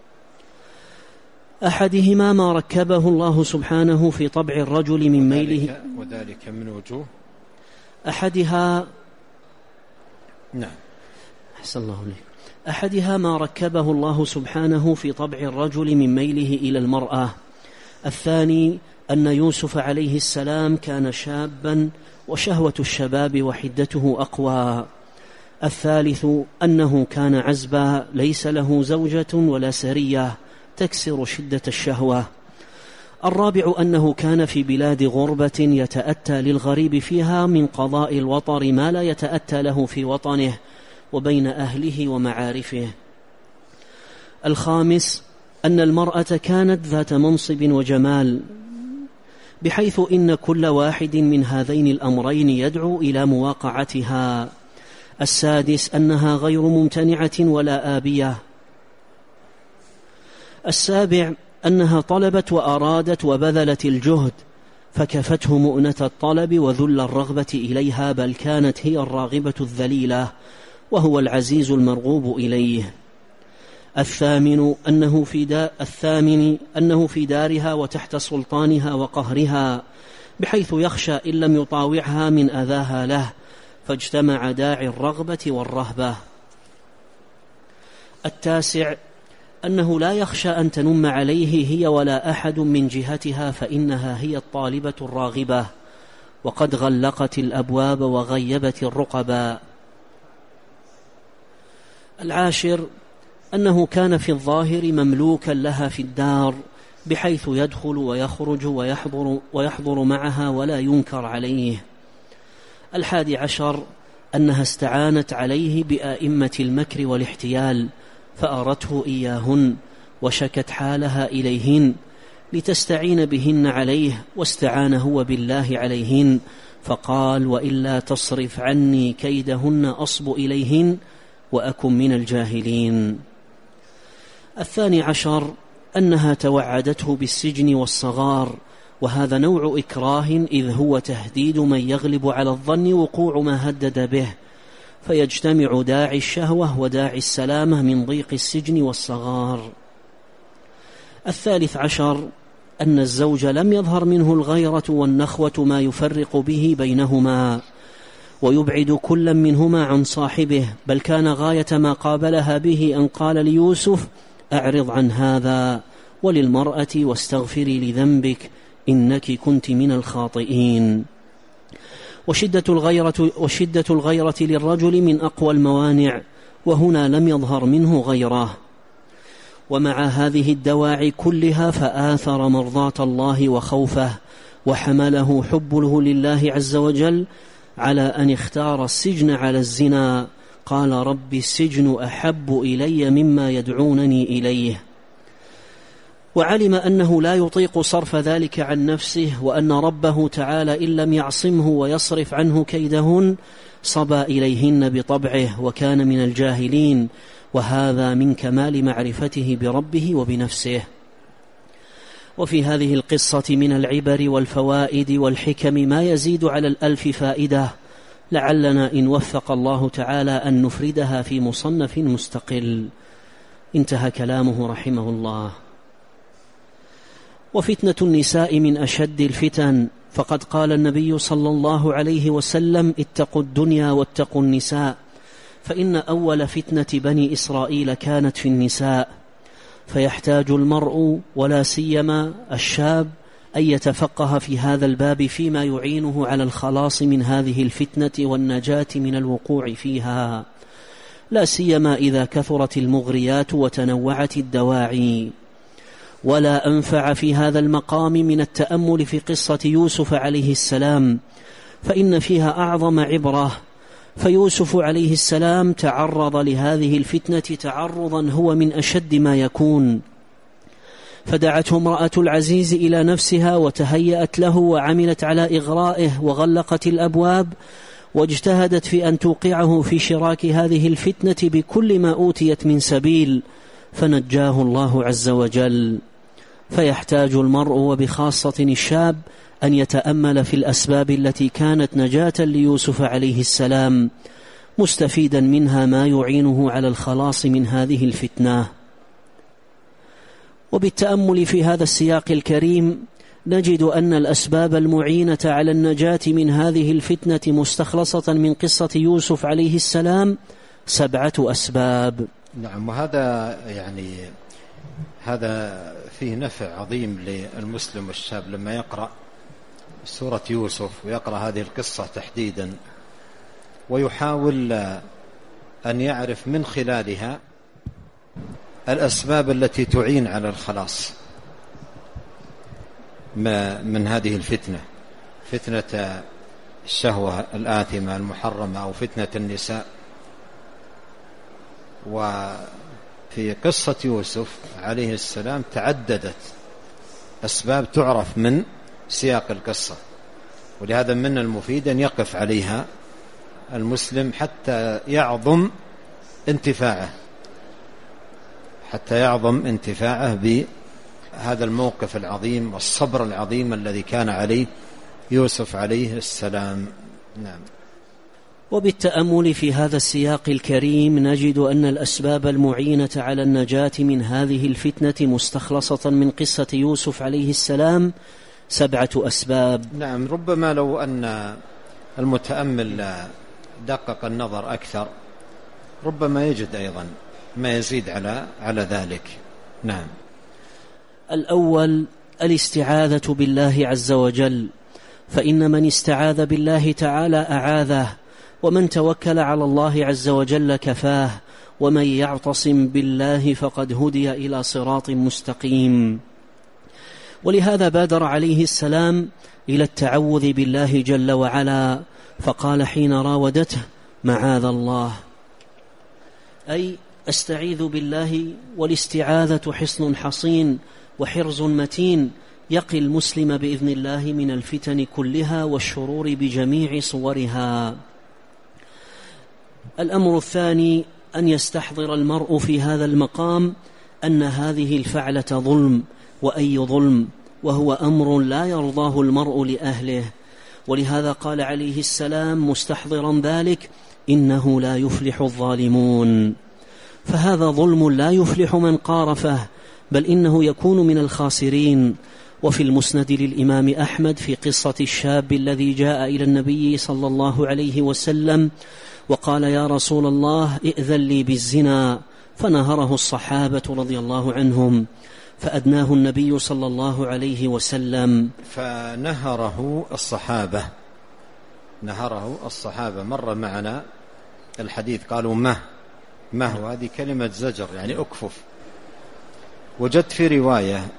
أحدهما ما ركبه الله سبحانه في طبع الرجل من ميله، وذلك من وجوه أحدها نعم أحسن الله عليك أحدها ما ركبه الله سبحانه في طبع الرجل من ميله إلى المرأة. الثاني أن يوسف عليه السلام كان شابا وشهوة الشباب وحدته أقوى. الثالث أنه كان عزبا ليس له زوجة ولا سرية تكسر شدة الشهوة. الرابع أنه كان في بلاد غربة يتأتى للغريب فيها من قضاء الوطر ما لا يتأتى له في وطنه وبين أهله ومعارفه. الخامس أن المرأة كانت ذات منصب وجمال بحيث إن كل واحد من هذين الأمرين يدعو إلى مواقعتها. السادس أنها غير ممتنعة ولا آبية. السابع أنها طلبت وأرادت وبذلت الجهد فكفته مؤنة الطلب وذل الرغبة إليها، بل كانت هي الراغبة الذليلة وهو العزيز المرغوب إليه. الثامن أنه في, دا الثامن أنه في دارها وتحت سلطانها وقهرها بحيث يخشى إن لم يطاوعها من أذاها له، فاجتمع داعي الرغبة والرهبة. التاسع أنه لا يخشى أن تنم عليه هي ولا أحد من جهتها، فإنها هي الطالبة الراغبة وقد غلقت الأبواب وغيبت الرقبا. العاشر أنه كان في الظاهر مملوكا لها في الدار بحيث يدخل ويخرج ويحضر, ويحضر معها ولا ينكر عليه. الحادي عشر أنها استعانت عليه بآئمة المكر والاحتيال فأرته إياهن وشكت حالها إليهن لتستعين بهن عليه، واستعان هو بالله عليهن فقال: وإلا تصرف عني كيدهن أصب إليهن وأكن من الجاهلين. الثاني عشر أنها توعدته بالسجن والصغار، وهذا نوع إكراه إذ هو تهديد من يغلب على الظن وقوع ما هدد به، فيجتمع داعي الشهوة وداعي السلامة من ضيق السجن والصغار. الثالث عشر أن الزوج لم يظهر منه الغيرة والنخوة ما يفرق به بينهما ويبعد كل منهما عن صاحبه، بل كان غاية ما قابلها به أن قال ليوسف: أعرض عن هذا، وللمرأة واستغفري لذنبك إنك كنت من الخاطئين. وشدة الغيرة, وشدة الغيرة للرجل من أقوى الموانع، وهنا لم يظهر منه غيره. ومع هذه الدواعي كلها فآثر مرضاة الله وخوفه، وحمله حبه لله عز وجل على أن اختار السجن على الزنا. قال: رب السجن أحب إلي مما يدعونني إليه. وعلم أنه لا يطيق صرف ذلك عن نفسه، وأن ربه تعالى إن لم يعصمه ويصرف عنه كيدهن صبا إليهن بطبعه وكان من الجاهلين، وهذا من كمال معرفته بربه وبنفسه. وفي هذه القصة من العبر والفوائد والحكم ما يزيد على الألف فائدة، لعلنا إن وفق الله تعالى أن نفردها في مصنف مستقل. انتهى كلامه رحمه الله. وفتنة النساء من أشد الفتن، فقد قال النبي صلى الله عليه وسلم: اتقوا الدنيا واتقوا النساء، فإن أول فتنة بني إسرائيل كانت في النساء. فيحتاج المرء ولا سيما الشاب أن يتفقه في هذا الباب فيما يعينه على الخلاص من هذه الفتنة والنجاة من الوقوع فيها، لا سيما إذا كثرت المغريات وتنوعت الدواعي. ولا أنفع في هذا المقام من التأمل في قصة يوسف عليه السلام، فإن فيها أعظم عبرة. فيوسف عليه السلام تعرض لهذه الفتنة تعرضا هو من أشد ما يكون، فدعته امرأة العزيز إلى نفسها وتهيأت له وعملت على إغرائه وغلقت الأبواب واجتهدت في أن توقعه في شراك هذه الفتنة بكل ما أوتيت من سبيل، فنجاه الله عز وجل. فيحتاج المرء وبخاصة الشاب أن يتأمل في الأسباب التي كانت نجاة ليوسف عليه السلام، مستفيدا منها ما يعينه على الخلاص من هذه الفتنة. وبالتأمل في هذا السياق الكريم نجد أن الأسباب المعينة على النجاة من هذه الفتنة مستخلصة من قصة يوسف عليه السلام سبعة أسباب. نعم، وهذا يعني هذا فيه نفع عظيم للمسلم والشاب لما يقرأ سورة يوسف ويقرأ هذه القصة تحديدا، ويحاول أن يعرف من خلالها الأسباب التي تعين على الخلاص من هذه الفتنة، فتنة الشهوة الآثمة المحرمة أو فتنة النساء. وفي قصة يوسف عليه السلام تعددت أسباب تعرف من سياق القصة، ولهذا من المفيد أن يقف عليها المسلم حتى يعظم انتفاعه حتى يعظم انتفاعه بهذا الموقف العظيم والصبر العظيم الذي كان عليه يوسف عليه السلام. نعم. وبالتأمل في هذا السياق الكريم نجد أن الأسباب المعينة على النجاة من هذه الفتنة مستخلصة من قصة يوسف عليه السلام سبعة أسباب. نعم. ربما لو أن المتأمل دقق النظر أكثر ربما يجد أيضا ما يزيد على على ذلك. نعم. الأول الاستعاذة بالله عز وجل، فإن من استعاذ بالله تعالى أعاذه، ومن توكل على الله عز وجل كفاه، ومن يعتصم بالله فقد هدي إلى صراط مستقيم. ولهذا بادر عليه السلام إلى التعوذ بالله جل وعلا، فقال حين راودته معاذ الله، أي أستعيذ بالله، والاستعاذة حصن حصين وحرز متين يقي المسلم بإذن الله من الفتن كلها والشرور بجميع صورها. الأمر الثاني أن يستحضر المرء في هذا المقام أن هذه الفعلة ظلم، وأي ظلم، وهو أمر لا يرضاه المرء لأهله. ولهذا قال عليه السلام مستحضرا ذلك: إنه لا يفلح الظالمون. فهذا ظلم لا يفلح من قارفه، بل إنه يكون من الخاسرين. وفي المسند للإمام أحمد في قصة الشاب الذي جاء إلى النبي صلى الله عليه وسلم وقال: يا رسول الله ائذن لي بالزنا، فنهره الصحابة رضي الله عنهم، فأدناه النبي صلى الله عليه وسلم. فنهره الصحابة نهره الصحابة مر معنا الحديث، قالوا مه مه وهذه كلمة زجر يعني أكفف. وجدت في رواية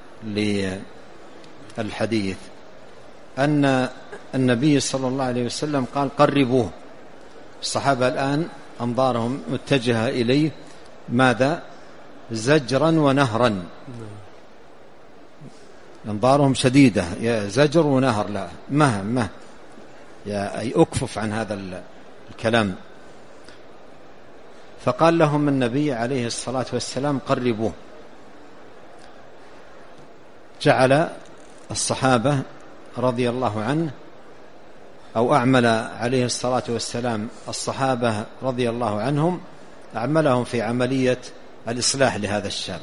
للحديث أن النبي صلى الله عليه وسلم قال: قربوه. الصحابة الآن أنظارهم متجهة إليه، ماذا؟ زجرا ونهرا، أنظارهم شديدة، يا زجر ونهر، لا مه مه يا أي أكفف عن هذا الكلام. فقال لهم النبي عليه الصلاة والسلام: قربوه. جعل الصحابة رضي الله عنه أو أعمل عليه الصلاة والسلام الصحابة رضي الله عنهم أعملهم في عملية الإصلاح لهذا الشاب.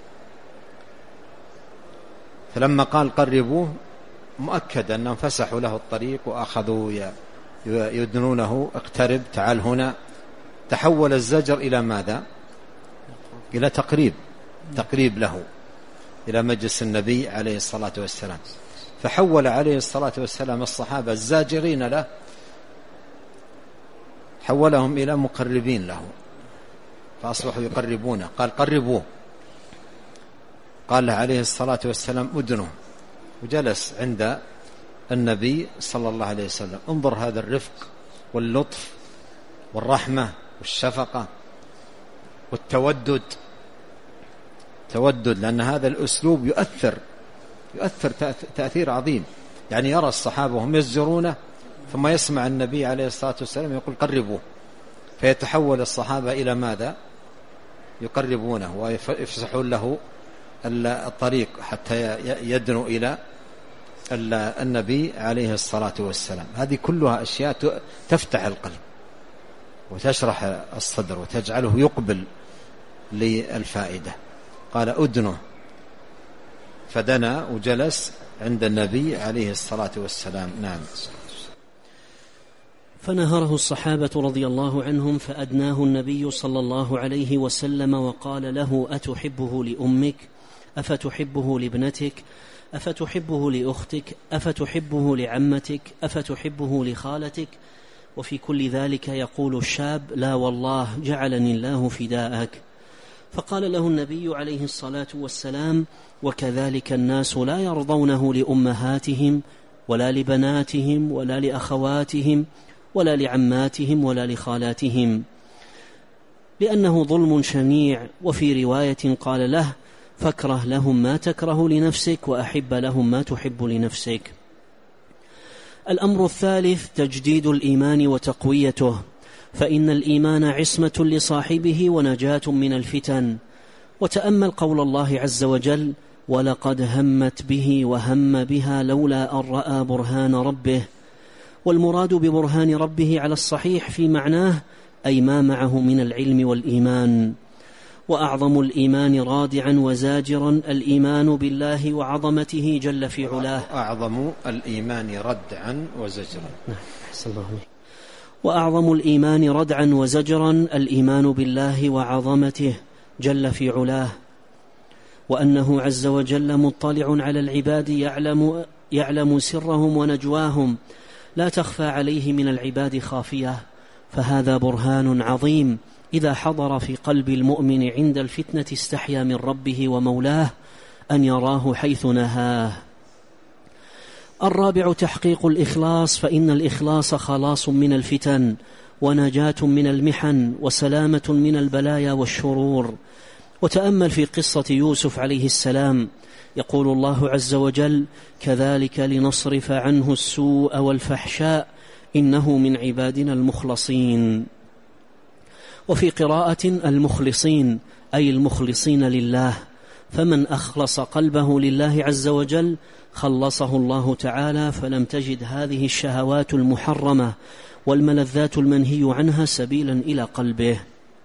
فلما قال قربوه مؤكد أنهم فسحوا له الطريق وأخذوا يدنونه: اقترب، تعال هنا. تحول الزجر إلى ماذا؟ إلى تقريب تقريب له إلى مجلس النبي عليه الصلاة والسلام. فحول عليه الصلاة والسلام الصحابة الزاجرين له، حولهم إلى مقربين له، فأصبحوا يقربونه. قال: قربوه. قال له عليه الصلاة والسلام: أدنه. وجلس عند النبي صلى الله عليه وسلم. انظر هذا الرفق واللطف والرحمة والشفقة والتودد تودد لأن هذا الأسلوب يؤثر يؤثر تأثير عظيم. يعني يرى الصحابة وهم يزجرونه ثم يسمع النبي عليه الصلاة والسلام يقول: قربوه، فيتحول الصحابة إلى ماذا؟ يقربونه ويفسحون له الطريق حتى يدنو إلى النبي عليه الصلاة والسلام. هذه كلها أشياء تفتح القلب وتشرح الصدر وتجعله يقبل للفائدة. قال: أدنه. فدنا وجلس عند النبي عليه الصلاة والسلام. نعم. فنهره الصحابة رضي الله عنهم، فأدناه النبي صلى الله عليه وسلم وقال له: أتحبه لأمك؟ أفتحبه لابنتك؟ أفتحبه لأختك؟ أفتحبه لعمتك؟ أفتحبه لخالتك؟ وفي كل ذلك يقول الشاب: لا والله جعلني الله فداءك. فقال له النبي عليه الصلاة والسلام: وكذلك الناس لا يرضونه لأمهاتهم ولا لبناتهم ولا لأخواتهم ولا لعماتهم ولا لخالاتهم، لأنه ظلم شنيع. وفي رواية قال له: فاكره لهم ما تكره لنفسك وأحب لهم ما تحب لنفسك. الأمر الثالث تجديد الإيمان وتقويته، فإن الإيمان عصمة لصاحبه ونجاة من الفتن. وتأمل قول الله عز وجل: ولقد همت به وهم بها لولا أن رأى برهان ربه. والمراد ببرهان ربه على الصحيح في معناه أي ما معه من العلم والإيمان. وأعظم الإيمان رادعا وزاجرا الإيمان بالله وعظمته جل في علاه. أعظم الإيمان ردعا وزجرا. وأعظم الإيمان ردعا وزجرا الإيمان بالله وعظمته جل في علاه، وأنه عز وجل مطلع على العباد يعلم, يعلم سرهم ونجواهم، لا تخفى عليه من العباد خافية. فهذا برهان عظيم إذا حضر في قلب المؤمن عند الفتنة استحيا من ربه ومولاه أن يراه حيث نهاه. الرابع تحقيق الإخلاص، فإن الإخلاص خلاص من الفتن ونجاة من المحن وسلامة من البلايا والشرور. وتأمل في قصة يوسف عليه السلام، يقول الله عز وجل: كذلك لنصرف عنه السوء والفحشاء إنه من عبادنا المخلصين. وفي قراءة المخلصين أي المخلصين لله، فمن أخلص قلبه لله عز وجل خلصه الله تعالى، فلم تجد هذه الشهوات المحرمة والملذات المنهي عنها سبيلا إلى قلبه.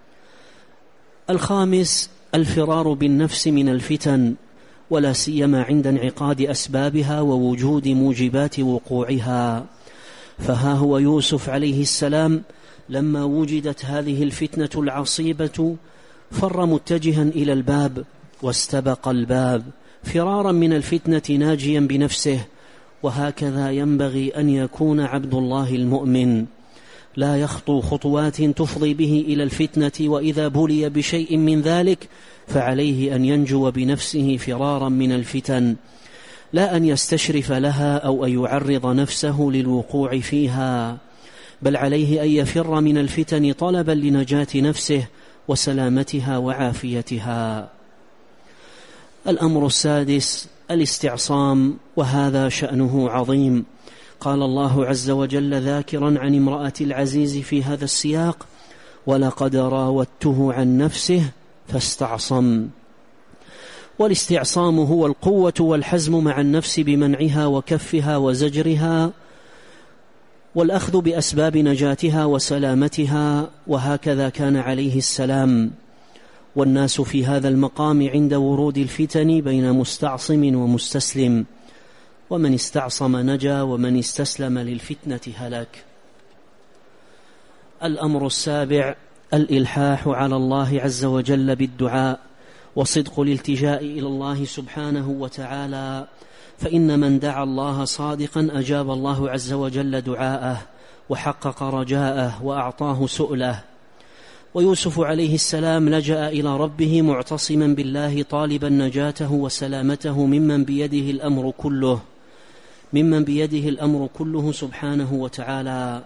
الخامس الفرار بالنفس من الفتن، ولا سيما عند انعقاد أسبابها ووجود موجبات وقوعها. فها هو يوسف عليه السلام لما وجدت هذه الفتنة العصيبة فر متجها إلى الباب واستبق الباب فرارا من الفتنة ناجيا بنفسه. وهكذا ينبغي أن يكون عبد الله المؤمن، لا يخطو خطوات تفضي به إلى الفتنة، وإذا بلي بشيء من ذلك فعليه أن ينجو بنفسه فرارا من الفتن، لا أن يستشرف لها أو أن يعرض نفسه للوقوع فيها، بل عليه أن يفر من الفتن طلبا لنجاة نفسه وسلامتها وعافيتها. الأمر السادس الاستعصام، وهذا شأنه عظيم. قال الله عز وجل ذاكرا عن امرأة العزيز في هذا السياق: ولقد راودته عن نفسه فاستعصم. والاستعصام هو القوة والحزم مع النفس بمنعها وكفها وزجرها والأخذ بأسباب نجاتها وسلامتها، وهكذا كان عليه السلام. والناس في هذا المقام عند ورود الفتن بين مستعصم ومستسلم، ومن استعصم نجا ومن استسلم للفتنة هلك. الأمر السابع الإلحاح على الله عز وجل بالدعاء، وصدق الالتجاء إلى الله سبحانه وتعالى، فإن من دعا الله صادقا أجاب الله عز وجل دعاءه وحقق رجاءه وأعطاه سؤله. ويوسف عليه السلام لجأ إلى ربه معتصما بالله طالبا نجاته وسلامته ممن بيده الأمر كله ممن بيده الأمر كله سبحانه وتعالى.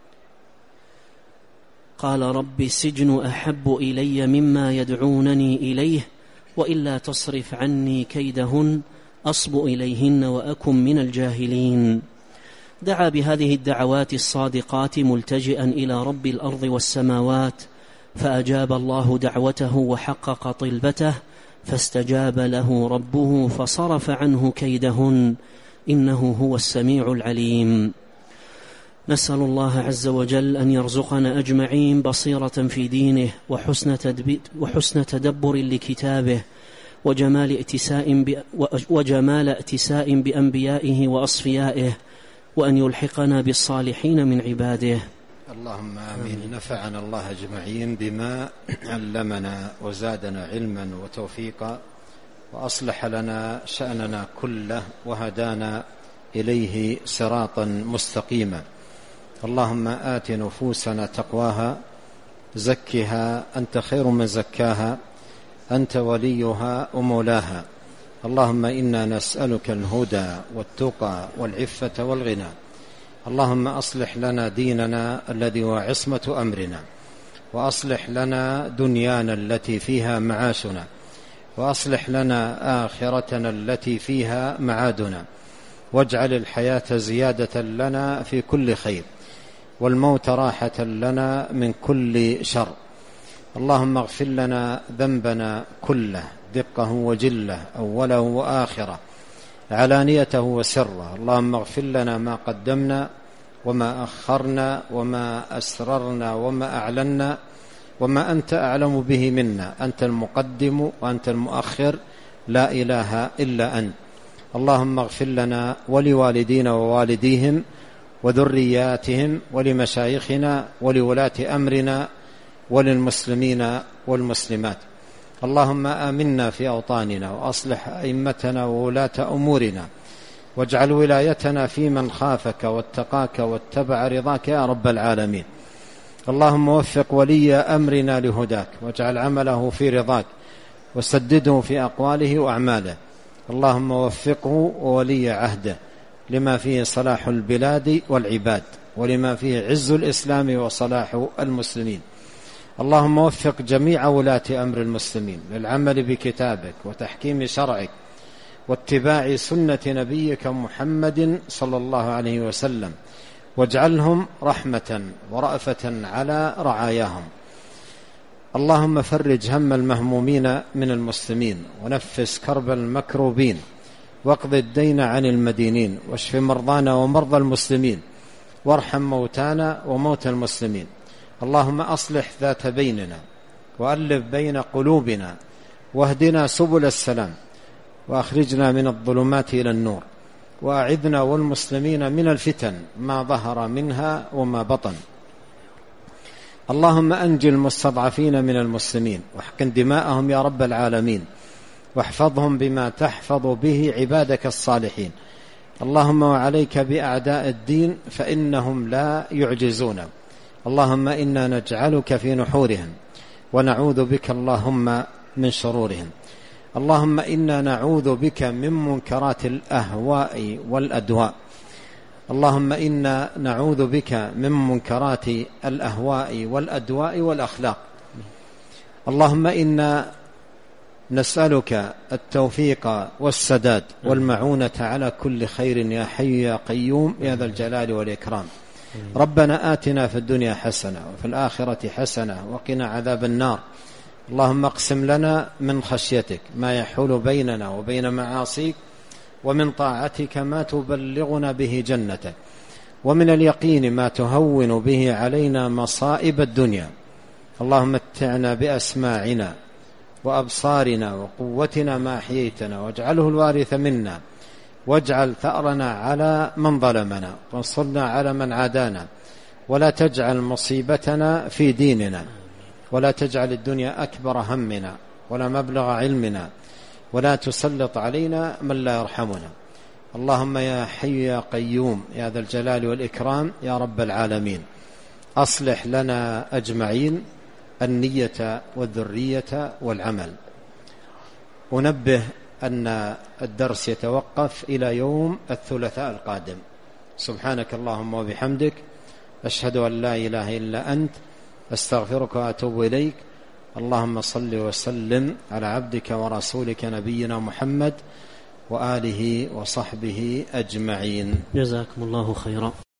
قال: رب السجن أحب إلي مما يدعونني إليه، وإلا تصرف عني كيدهن أصب إليهن وأكن من الجاهلين. دعا بهذه الدعوات الصادقات ملتجئا إلى رب الأرض والسماوات، فأجاب الله دعوته وحقق طلبته، فاستجاب له ربه فصرف عنه كيدهن، إنه هو السميع العليم. نسأل الله عز وجل أن يرزقنا أجمعين بصيرة في دينه وحسن, وحسن تدبر لكتابه وجمال ائتساء, وجمال ائتساء بأنبيائه وأصفيائه، وأن يلحقنا بالصالحين من عباده. اللهم آمين. نفعنا الله أجمعين بما علمنا وزادنا علما وتوفيقا، وأصلح لنا شأننا كله، وهدانا إليه صراطا مستقيما. اللهم آت نفوسنا تقواها زكها أنت خير من زكاها أنت وليها ومولاها. اللهم إنا نسألك الهدى والتقى والعفة والغنى. اللهم أصلح لنا ديننا الذي هو عصمة أمرنا، وأصلح لنا دنيانا التي فيها معاشنا، وأصلح لنا آخرتنا التي فيها معادنا، واجعل الحياة زيادة لنا في كل خير، والموت راحة لنا من كل شر. اللهم اغفر لنا ذنبنا كله دقه وجله، أوله وآخره، علانيته وسره. اللهم اغفر لنا ما قدمنا وما أخرنا وما أسررنا وما أعلنا وما أنت أعلم به منا. أنت المقدم وأنت المؤخر، لا إله إلا أنت. اللهم اغفر لنا ولوالدينا ووالديهم وذرياتهم ولمشايخنا ولولاة أمرنا وللمسلمين والمسلمات. اللهم آمنا في أوطاننا، وأصلح أئمتنا وولاة أمورنا، واجعل ولايتنا في من خافك واتقاك واتبع رضاك يا رب العالمين. اللهم وفق ولي أمرنا لهداك، واجعل عمله في رضاك، وسدده في أقواله وأعماله. اللهم وفقه وولي عهده لما فيه صلاح البلاد والعباد، ولما فيه عز الإسلام وصلاح المسلمين. اللهم وفق جميع ولاة أمر المسلمين للعمل بكتابك وتحكيم شرعك واتباع سنة نبيك محمد صلى الله عليه وسلم، واجعلهم رحمة ورأفة على رعاياهم. اللهم فرج هم المهمومين من المسلمين، ونفس كرب المكروبين، واقض الدين عن المدينين، واشف مرضانا ومرضى المسلمين، وارحم موتانا وموتى المسلمين. اللهم أصلح ذات بيننا، وألف بين قلوبنا، واهدنا سبل السلام، وأخرجنا من الظلمات إلى النور، وأعذنا والمسلمين من الفتن ما ظهر منها وما بطن. اللهم أنجي المستضعفين من المسلمين، واحقن دماءهم يا رب العالمين، واحفظهم بما تحفظ به عبادك الصالحين. اللهم وعليك بأعداء الدين فإنهم لا يعجزون. اللهم إنا نجعلك في نحورهم، ونعوذ بك اللهم من شرورهم. اللهم إنا نعوذ بك من منكرات الأهواء والأدواء. اللهم إنا نعوذ بك من منكرات الأهواء والأدواء والأخلاق. اللهم إنا نسألك التوفيق والسداد والمعونة على كل خير يا حي يا قيوم يا ذا الجلال والإكرام. ربنا آتنا في الدنيا حسنة وفي الآخرة حسنة وقنا عذاب النار. اللهم اقسم لنا من خشيتك ما يحول بيننا وبين معاصيك، ومن طاعتك ما تبلغنا به جنتك، ومن اليقين ما تهون به علينا مصائب الدنيا. اللهم متعنا بأسماعنا وأبصارنا وقوتنا ما أحييتنا، واجعله الوارث منا، واجعل ثأرنا على من ظلمنا، وانصرنا على من عادانا، ولا تجعل مصيبتنا في ديننا، ولا تجعل الدنيا أكبر همنا ولا مبلغ علمنا، ولا تسلط علينا من لا يرحمنا. اللهم يا حي يا قيوم يا ذا الجلال والإكرام يا رب العالمين، أصلح لنا أجمعين النية والذرية والعمل. ونبه أن الدرس يتوقف إلى يوم الثلاثاء القادم. سبحانك اللهم وبحمدك، أشهد أن لا إله إلا أنت، أستغفرك وأتوب إليك. اللهم صل وسلم على عبدك ورسولك نبينا محمد وآله وصحبه أجمعين. جزاكم الله خيرا.